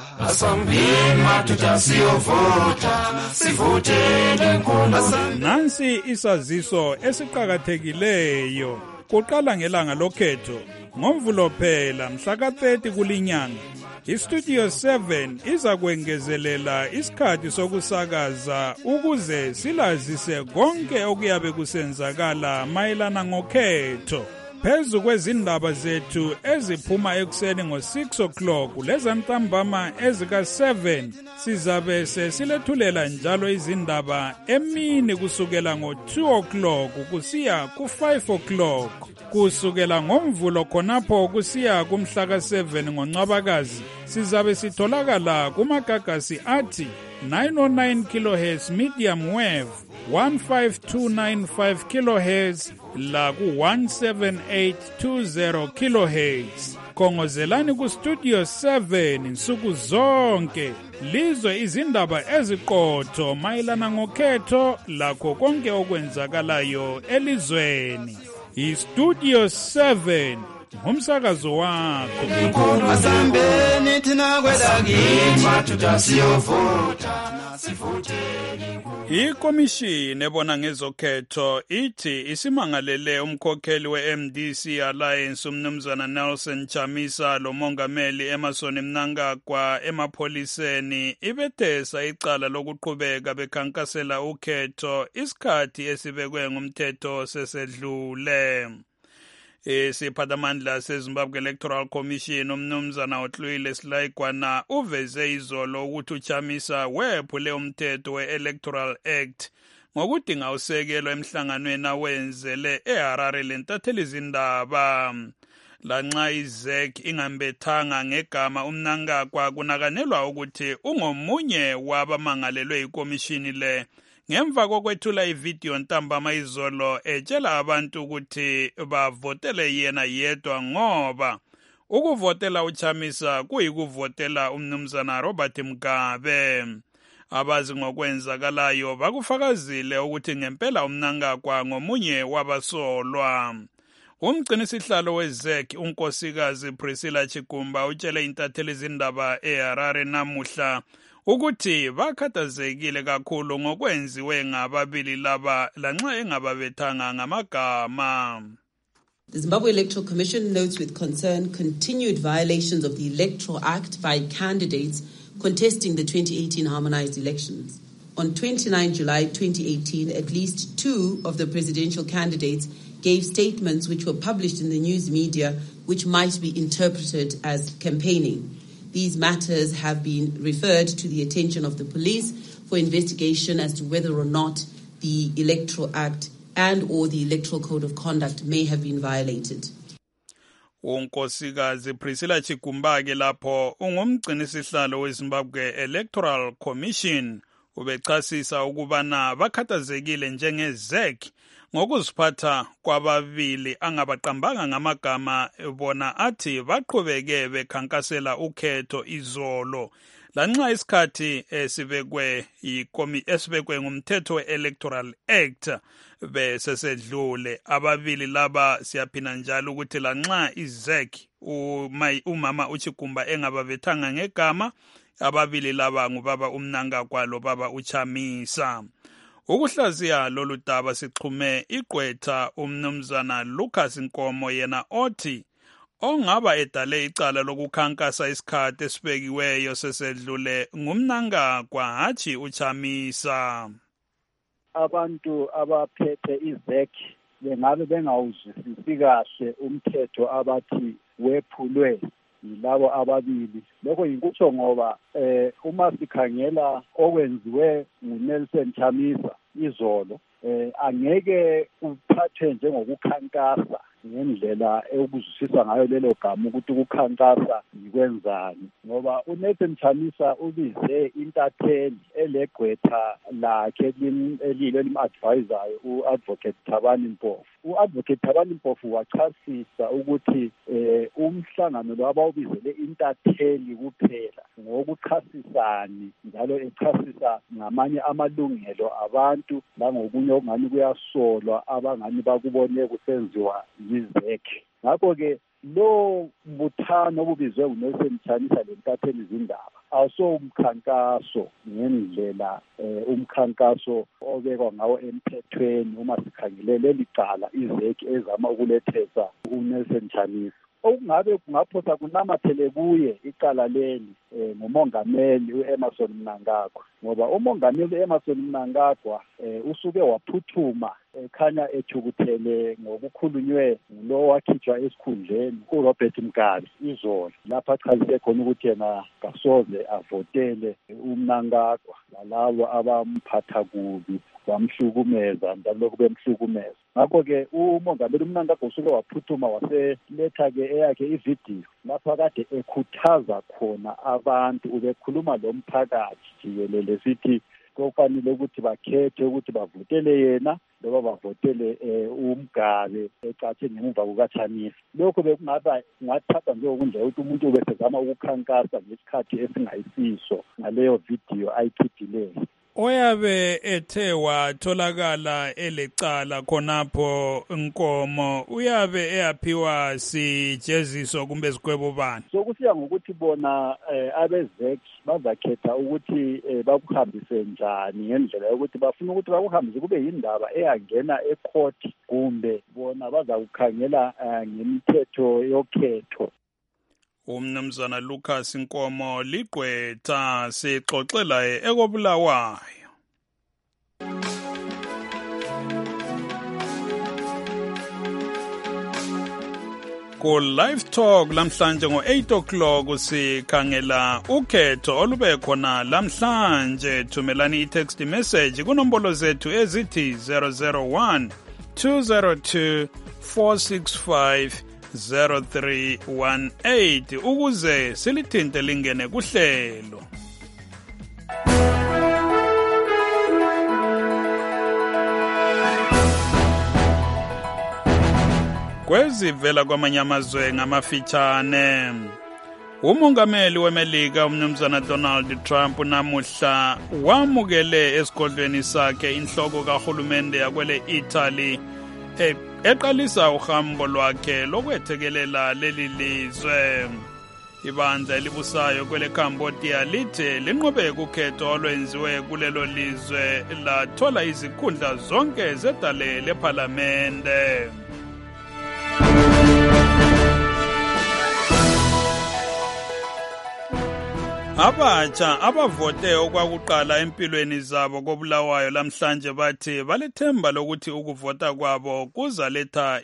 Sivotele nkolo. Nansi isaziso esiqhakathekileyo. Kuqala ngelanga lokhetho ngoMvulo phela mhla ka-30 kulinyanga. iStudio 7 iza kwengezelela isikhathi sokusakaza ukuze silazise konke okuyabe kusenzakala mayelana ngokhetho. Phezu kwezindaba zethu eziphuma ekuseni ngo-6 o'clock lezantambama ezika-7 sizabe sesilethulela njalo izindaba emini kusukela ngo-2 o'clock kusiya ku-5 o'clock. Kusukela ngoMvulo khonapho kusiya kumhla ka-7 ngoNcwabakazi sizabe sitholakala kumagagasi athi 909 kHz medium wave, 15295 kHz la ku-17820 kHz. Khongozelani kuStudio 7 nsuku zonke lizwe izindaba eziqotho mayelana ngokhetho lakho konke okwenzakalayo elizweni. iStudio 7 ngumsakazo wakho. Asambeni thina kwelakithi Ikomishini ebona ngezokhetho ithi isimangalele umkhokheli we-MDC Alliance umnumzana Nelson Chamisa lo mongameli Emmerson Mnangagwa emapholiseni ibethesa icala lokuqhubeka bekhankasela ukhetho isikhathi esibekwe ngumthetho sesedlule. Isiphathamandla seZimbabwe Electoral Commission umnumzana uTlwile Silaigwana uveze izolo ukuthi uChamisa wephule umthetho we-Electoral Act ngokudinga usekelo emhlanganweni awenzele eHarare lentatheli izindaba. Lanxa iZEC ingambethanga ngegama uMnangagwa kunakanelwa ukuthi ungomunye wabamangalelwe ikomishini le. Ngemva kokwethula ivideo ntambama izolo etshela abantu ukuthi bavotele yena yedwa ngoba ukuvotela uChamisa kuyikuvotela umnumzana Robert Mugabe. Abazi ngokwenzakalayo bakufakazile ukuthi ngempela uMnangagwa ngomunye wabasolwa. Umgcinisihlalo weZEC unkosikazi Priscilla Chigumba utshele intatheli izindaba eHarare namuhla ukuthi bakhathazekile kakhulu ngokwenziwe ngababili laba lanxa engababethanga ngamagama. The Zimbabwe Electoral Commission notes with concern continued violations of the Electoral Act by candidates contesting the 2018 harmonized elections. On 29 July 2018, at least 2 of the presidential candidates gave statements which were published in the news media which might be interpreted as campaigning. These matters have been referred to the attention of the police for investigation as to whether or not the Electoral Act and or the Electoral Code of Conduct may have been violated. Unkosikazi Priscilla Chigumba ke lapho ungumgcinisihlalo weZimbabwe Electoral Commission ubechasisa ukubana bakhathazekile njengeZEC ngokuziphatha kwababili angabaqambanga ngamagama bona athi baqhubeke bekhankasela ukhetho izolo lanxa isikhathi esibekwe ngumthetho we-Electoral Act besesedlule. Ababili laba siyaphina njalo ukuthi lanxa iZEC umama uChigumba engababethanga ngegama, ababili laba ngubaba uMnangagwa lo baba uChamisa. Ukuhlaziya lolu daba sixhume igqwetha umnumzana Lucas Nkomo yena othi ongaba edale icala lokukhankasa isikhathi esibekiweyo sesedlule ngumnangagwa hathi uChamisa. Abantu abaphethe iZEC bengabe bengawuzwisisi kahle umthetho abathi wephulwe yilabo ababili. Lokho yinkutsho ngoba uma sikhangela okwenziwe nguNelson Chamisa izolo angeke uphathwe njengokukhankasa ngendlela ekuzwisisa ngayo lelo gama ukuthi ukukhankasa yikwenzani, ngoba uNelson Chamisa ubize intatheli elegqwetha lakhe elilo elim-advisayo u-Advocate Thabani Mpofu. U-Advocate Thabani Mpofu wachasisa ukuthi umhlangano lo abawubizele intatheli kuphela ngokuchasisani, njalo echasisa ngamanye amalungelo abantu langokunye okungani kuyasolwa abangani bakubone kusenziwa yiZEC. Ngakho-ke lo mbuthano obubizwe nguNelson Chamisa lentatheli izindaba awusomkhankaso ngendlela umkhankaso obekwa ngawo emthethweni uma sikhangele leli cala iZEC ezama ukulethesa uNelson Chamisa. Okungabe kungaphosa kunamathele kuye icala leli ngumongameli uEmmerson Mnangagwa, ngoba umongameli uEmmerson Mnangagwa usuke waphuthuma ekhanya ethukuthele ngokukhulunywe ngulo wakhitshwa esikhundleni uRobert Mugabe izolo, lapha achazise khona ukuthi yena kasoze avotele uMnangagwa lalabo abamphatha kubi bamhlukumeza njalo bemhlukumeza. Ngakho-ke umongameli uMnangagwa usuke waphuthuma waseletha-ke eyakhe ividiyo lapha kade ekhuthaza khona abantu, ubekhuluma lo mphakathi jikelele sithi kufanele ukuthi bakhethe ukuthi bavotele yena loba bavotele uMgabe ecatshe ngemuva kukaChamisa. Lokho kungathathwa njengokundlela ukuthi umuntu ubesezama ukukhankasa ngesikhathi esingayisiso ngaleyo vidiyo ayikhiphileyo. oyabe ethe watholakala elecala khonapho inkomo uyabe eyaphiwa sijeziso kumbe sikwebo bani? Sokusiya ngokuthi bona abezek bazakhetha ukuthi bakuhambise njani ngendlela yokuthi bafuna ukuthi bakuhambise kube yindaba eyangena ecourt kumbe bona bazakukhangela ngemithetho yokhetho. Umnumzana Lucas Nkomo Ligqwetha sixoxela ekobulawayo. Ku live talk lamhlanje ngo8 o'clock sikhangela ukhetho olube khona lamhlanje. Thumelani i-text message kunombolo zethu ezithi 001 202 465 0318 ukuze silithinte lingene kuhlelo. Kwezivela kwamanye amazwe ngamafitshane. Umongameli weMelika umnumzana Donald Trump namuhla wamukele esigodlweni sakhe inhloko kahulumende yakwele Italy eqalisa uhambo lwakhe lokwethekelela leli lizwe. Ibandla elibusayo kwele Cambodia lithe linqobe ukhetho olwenziwe kulelo lizwe lathola izikhundla zonke zedale leParlamente. Abatsha abavote okwakuqala empilweni zabo kobulawayo lamhlanje bathi balethemba lokuthi ukuvota kwabo kuzaletha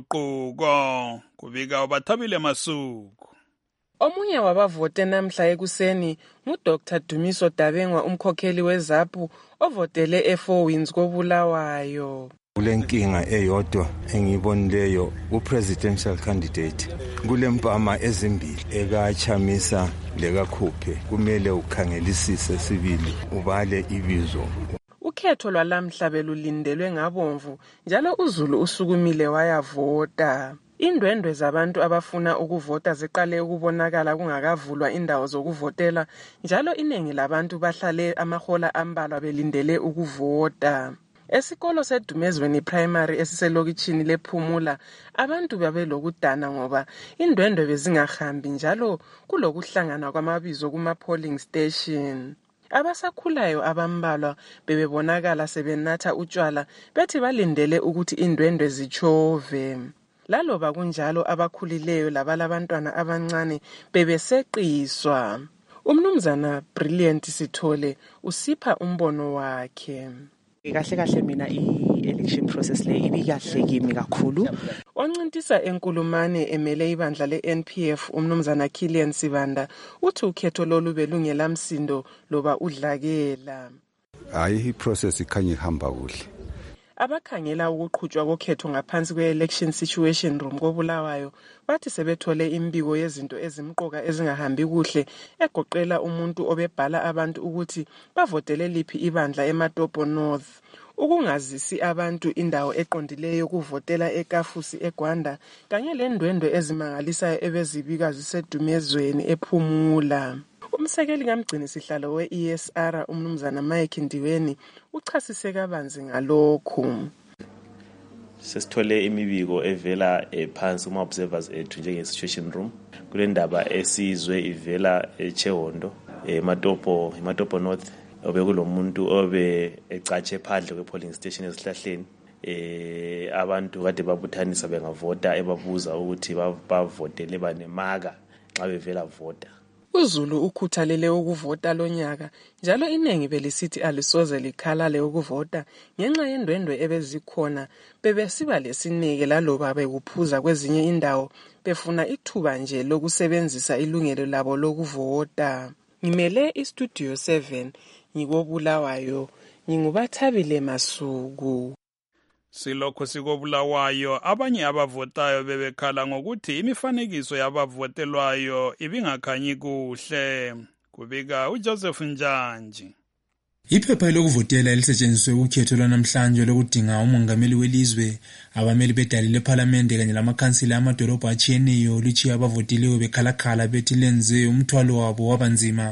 inguquko. Kubika uBathabile Masuku. Omunye wabavote namhla ekuseni nguDr Dumiso Dabengwa umkhokheli weZAPU ovotele e4 Winds kobulawayo. Kulenkinga eyodwa engibonileyo ku-presidential candidate kulempama ezimbili ekachamisa lekakhuphe kumele ukhangelisise sibili ubale ibizo. Ukhetho lwalamhla belulindelwe ngabomvu njalo uZulu usukumile wayavota. Indwendwe zabantu abafuna ukuvota ziqale ukubonakala kungakavulwa indawo zokuvotela njalo iningi labantu bahlale amahola ambalwa belindele ukuvota. Esikolo seDumezweni Primary esiselokitshini lePhumula abantu babelokudana ngoba indwendwe bezingahambi njalo kulokuhlangana kwamabizo kuma-polling station. Abasakhulayo abambalwa bebebonakala sebenatha utshwala bethi balindele ukuthi indwendwe zitshove. Laloba kunjalo abakhulileyo labalabantwana abancane bebeseqiswa. Umnumzana Brilliant Sithole usipha umbono wakhe. Kahle mina i-election process le ibikahle kimi kakhulu. Oncintisa enkulumane emele ibandla le-NPF umnumzana Kilian Sibanda uthi ukhetho lolu belungela msindo loba udlakela. Hayi i-process ikhanya ihamba kuhle. Abakhangela ukuqhutshwa kokhetho ngaphansi kwe-election situation room kobulawayo bathi sebethole imbiko yezinto ezimqoka ezingahambi kuhle egoqela umuntu obebhala abantu ukuthi bavotele liphi ibandla eMatopo North, ukungazisi abantu indawo eqondileyo yokuvotela eKafusi eGwanda kanye lendwendwe ezimangalisayo ebezibika zisedumezweni ePhumula. Umsekeli kamgcini sihlalo we-ESR umnumzana Mike Ndiweni uchasise kabanzi ngalokhu. Sesithole imibiko evela phansi kuma-observers ethu njenge-situation room kule ndaba esizwe ivela eChehondo eMatopo North obekulomuntu obe ecatshe phandle kwe-polling station ezihlahleni. Abantu kade babuthanisa bengavota ebabuza ukuthi bavotele banemaka nxa bevela vota. UZulu ukhuthalele ukuvota lonyaka njalo iningi belisithi alisoze likhalale ukuvota ngenxa yendwendwe ebezikhona bebesiba lesineke laloba bekuphuza kwezinye indawo befuna ithuba nje lokusebenzisa ilungelo labo lokuvota. Ngimele iStudio 7 ngikobulawayo nginguBathabile Masuku. Silokho sikobulawayo abanye abavotayo bebekhala ngokuthi imifanekiso yabavotelwayo ibingakhanyi kuhle. Kubika uJoseph Njanji. Iphepha lokuvotela elisetshenziswe ukhetho lwanamhlanje lokudinga umongameli welizwe, abameli bedali leParlamente kanye lamakhansila amadolobha atshiyeneyo lutshiya abavotileyo bekhalakhala bethi lenze umthwalo wabo wabanzima.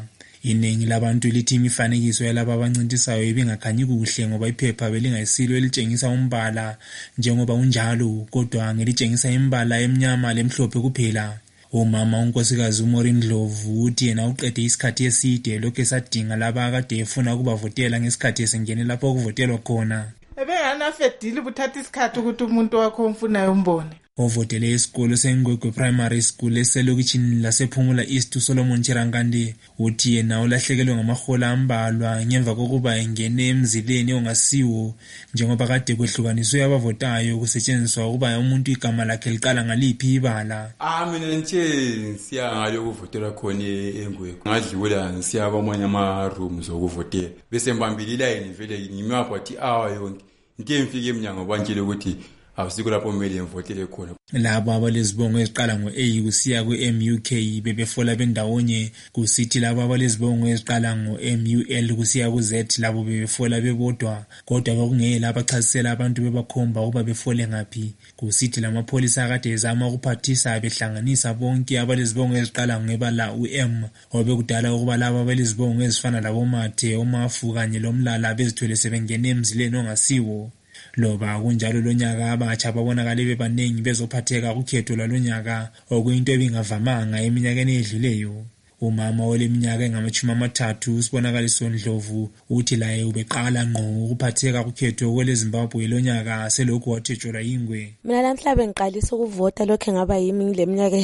Iningi labantu lithi imifanekiso yalabo abancintisayo ibingakhanyi kuhle ngoba iphepha belingayisilo elitshengisa umbala njengoba unjalo, kodwa ngelitshengisa imbala emnyama lemhlophe kuphela. Umama unkosikazi uMaureen Ndlovu uthi yena uqede isikhathi eside lokhu esadinga laba akade efuna ukubavotela ngesikhathi esengene lapho okuvotelwa khona. Ebenganafedile ubuthatha isikhathi ukuthi umuntu wakho omfunayo umbone. Ovotele esikolo seNgwegwe Primary School eselokishini lasePhumula East uSolomon Chirangande uthi yena ulahlekelwe ngamahola ambalwa ngemva kokuba engene emzileni ongasiwo njengoba kade kwehlukaniswe abavotayo kusetshenziswa ukuba umuntu igama lakhe liqala ngaliphi ibala. Mina nje siya ngayo ukuvotela khona eNgwegwe. Ngadlula ngisiya kwamanye ama-rooms okuvotela. Bese mbambili line vele ngimapha wathi yonke. Into emfike eminyango bantshele ukuthi awusikho lapho kumele ngivotele khona. Labo abalezibongo eziqala ngo-A kusiya kwe-MUK bebefola bendawonye, kusithi labo abalezibongo eziqala ngo-MUL kusiya ku-Z labo bebefola bebodwa, kodwa bekungela abachasisela abantu bebakhomba ukuba befole ngaphi. Kusithi lamapholisa akade ezama ukuphathisa behlanganisa bonke abalezibongo eziqala ngebala u-M, obekudala ukuba labo abalezibongo ezifana laboMathe, oMafu kanye loMlala bezithwele sebengene emzileni ongasiwo. Loba kunjalo lonyaka abatsha babonakale bebaningi bezophatheka kukhetho lwalonyaka, okuyinto ebingavamanga eminyakeni edluleyo. Umama oleminyaka engama-30 uSibonakaliso Ndlovu uthi laye ubeqala ngqo ukuphatheka kukhetho kweleZimbabwe lonyaka selokhu wathetshwa yingwe. Mina namhla bengiqalisa ukuvota lokho ngaba yimi leminyaka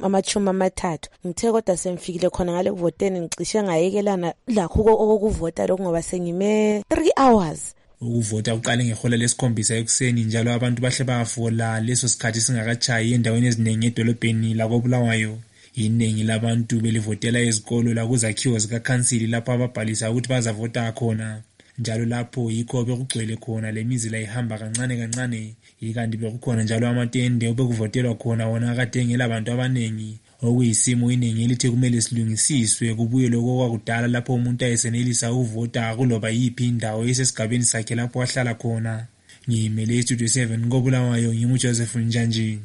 ama-30. Ngithe kodwa semfikile khona ngale kuvoteni ngicishe ngayekelana lakho okuvota lokho ngoba sengime 3 hours. Ukuvota uqale ngehola lesikhombisa ekuseni njalo abantu bahle bafola leso sikhathi singakatshayi endaweni eziningi edolobheni lakoBulawayo. Iningi labantu belivotela ezikolo lakuzakhiwo zikakhansili lapho ababhalisa ukuthi bazavota khona. Njalo lapho yikho bekugcwele khona lemizila ihamba kancane kancane, ikanti bekukhona njalo amatende obekuvotelwa khona wona akade engelabantu abaningi. Okuyisimo iningi elithi kumele silungisiswe kubuye lokho kwakudala lapho umuntu ayesenelisa ukuvota kuloba yiphi indawo esesigabeni sakhe lapho ahlala khona. Ngiyimele iStudio 7 koBulawayo ngimuJoseph Njanji.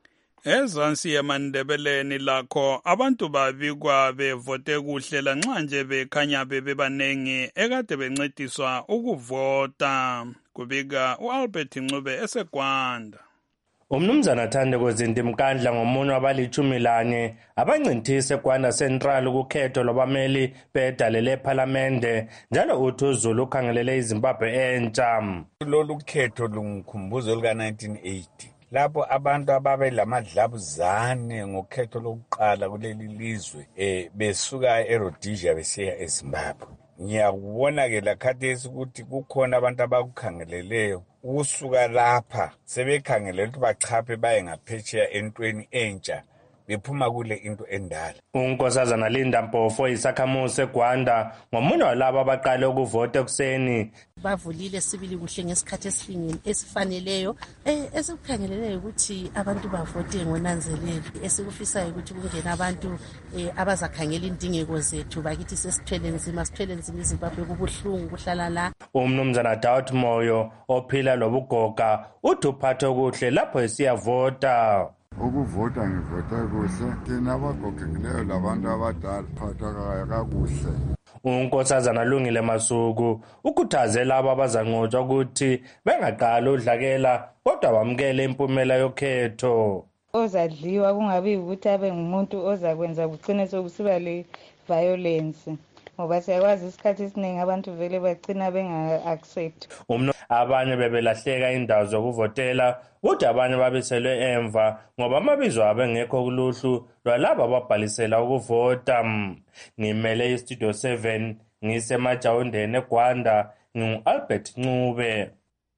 Ezansi yemandebeleni lakho abantu babikwa bevote kuhle lanxa nje bekhanya bebanengi ekade bencediswa ukuvota, kubika uAlbert Ncube eseGwanda. Umnumzana Thandeko Zintimkandla ngomunye wabali-14 abancintise eGwanda Central kukhetho lwabameli bedalele ePhalamende, njalo uthi uZulu ukhangelele iZimbabwe entsha. Lolu khetho lungikhumbuzo luka-1980 lapho abantu ababelamadlabuzane ngokhetho lokuqala kuleli lizwe besuka eRhodesia besiya eZimbabwe. Ngiyakubona-ke lakhathesi ukuthi kukhona abantu abakukhangeleleyo ukusuka lapha sebekhangelele ukuthi bachaphe baye ngaphetsheya entweni entsha bephuma kule into endala. Unkosazana Linda Mpofu isakhamuzi eGwanda ngomunye walabo abaqale ukuvota ekuseni. Bavulile sibili kuhle ngesikhathi esifaneleyo esikukhangeleleyo ukuthi abantu bavote ngonanzelelo, esikufisayo ukuthi kungena abantu abazakhangela indingeko zethu bakithi sesithwele nzima iZimbabwe kubuhlungu kuhlala la. Umnumzana Daud Moyo ophila lobugoga uthi uphathe kuhle lapho esiyavota. Ukuvota ngivota kuhle, thina abagogekileyo labantu abadala phatha kakuhle. Unkosazana Lungile Masuku ukhuthaze labo abazanqotshwa ukuthi bengaqali udlakela kodwa bamkele impumela yokhetho. Ozadliwa kungabi ukuthi abe ngumuntu ozakwenza kugcine sokusiba le violence. Ngoba siyakwazi isikhathi esiningi abantu vele bagcina benga-accept. Abanye bebelahleka indawo zokuvotela, ukuthi abanye babiselwe emva ngoba amabizo abo engekho kuluhlu lwalabo ababhalisela ukuvota. Ngimele iStudio 7 ngisemajawundeni eGwanda, ngingu-Albert Ncube.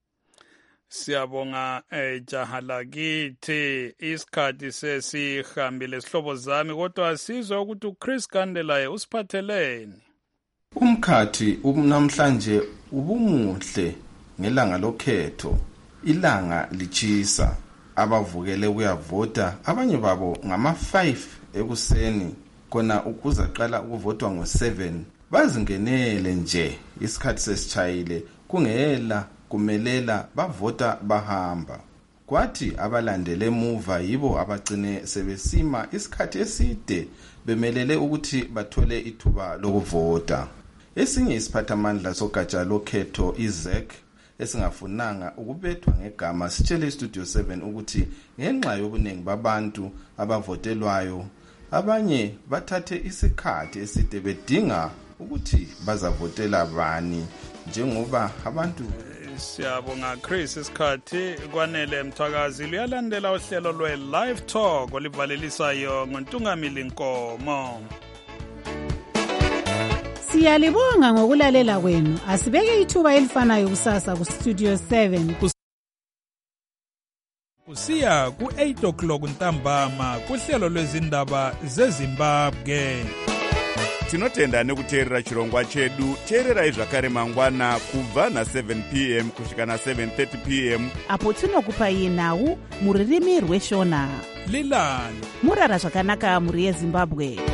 Siyabonga jaha lakithi, isikhathi sesihambile sihlobo zami, kodwa sizwe ukuthi uChris Kandelaye usiphatheleni. Umkhathi namhlanje ubumuhle ngelanga lokhetho, ilanga lichisa, abavukele kuyavota, abanye babo ngama-5 ekuseni kona ukuza qala ukuvotwa ngo-7 bazingenele nje isikhathi sesitshayile kungela kumelela bavota bahamba. Kwathi abalandele emuva yibo abagcine sebesima isikhathi eside bemelele ukuthi bathole ithuba lokuvota. Esinye isiphathamandla sogatsha lokhetho iZEC esingafunanga ukubethwa ngegama sitshele iStudio 7 ukuthi ngenxa yobuningi babantu abavotelwayo abanye bathathe isikhathi eside bedinga ukuthi bazavotela bani njengoba abantu. Siyabonga Chris, isikhathi kwanele Mthakazi luyalandela uhlelo lwe-Live Talk olivalelisayo ngoNtungamili Nkomo. Siyalibonga ngokulalela kwenu. Asibeke ithuba elifanayo kusasa ku Studio 7 kusiya ku-8 o'clock ntambama kuhlelo lwezindaba zeZimbabwe. Tinotenda nekuteerera chirongwa chedu. Teererai zvakare mangwana kubva na7 p.m. kusvika na7:30 p.m. apo tinokupai nhau muririmi rweshona. Lilani murara zvakanaka muri yeZimbabwe.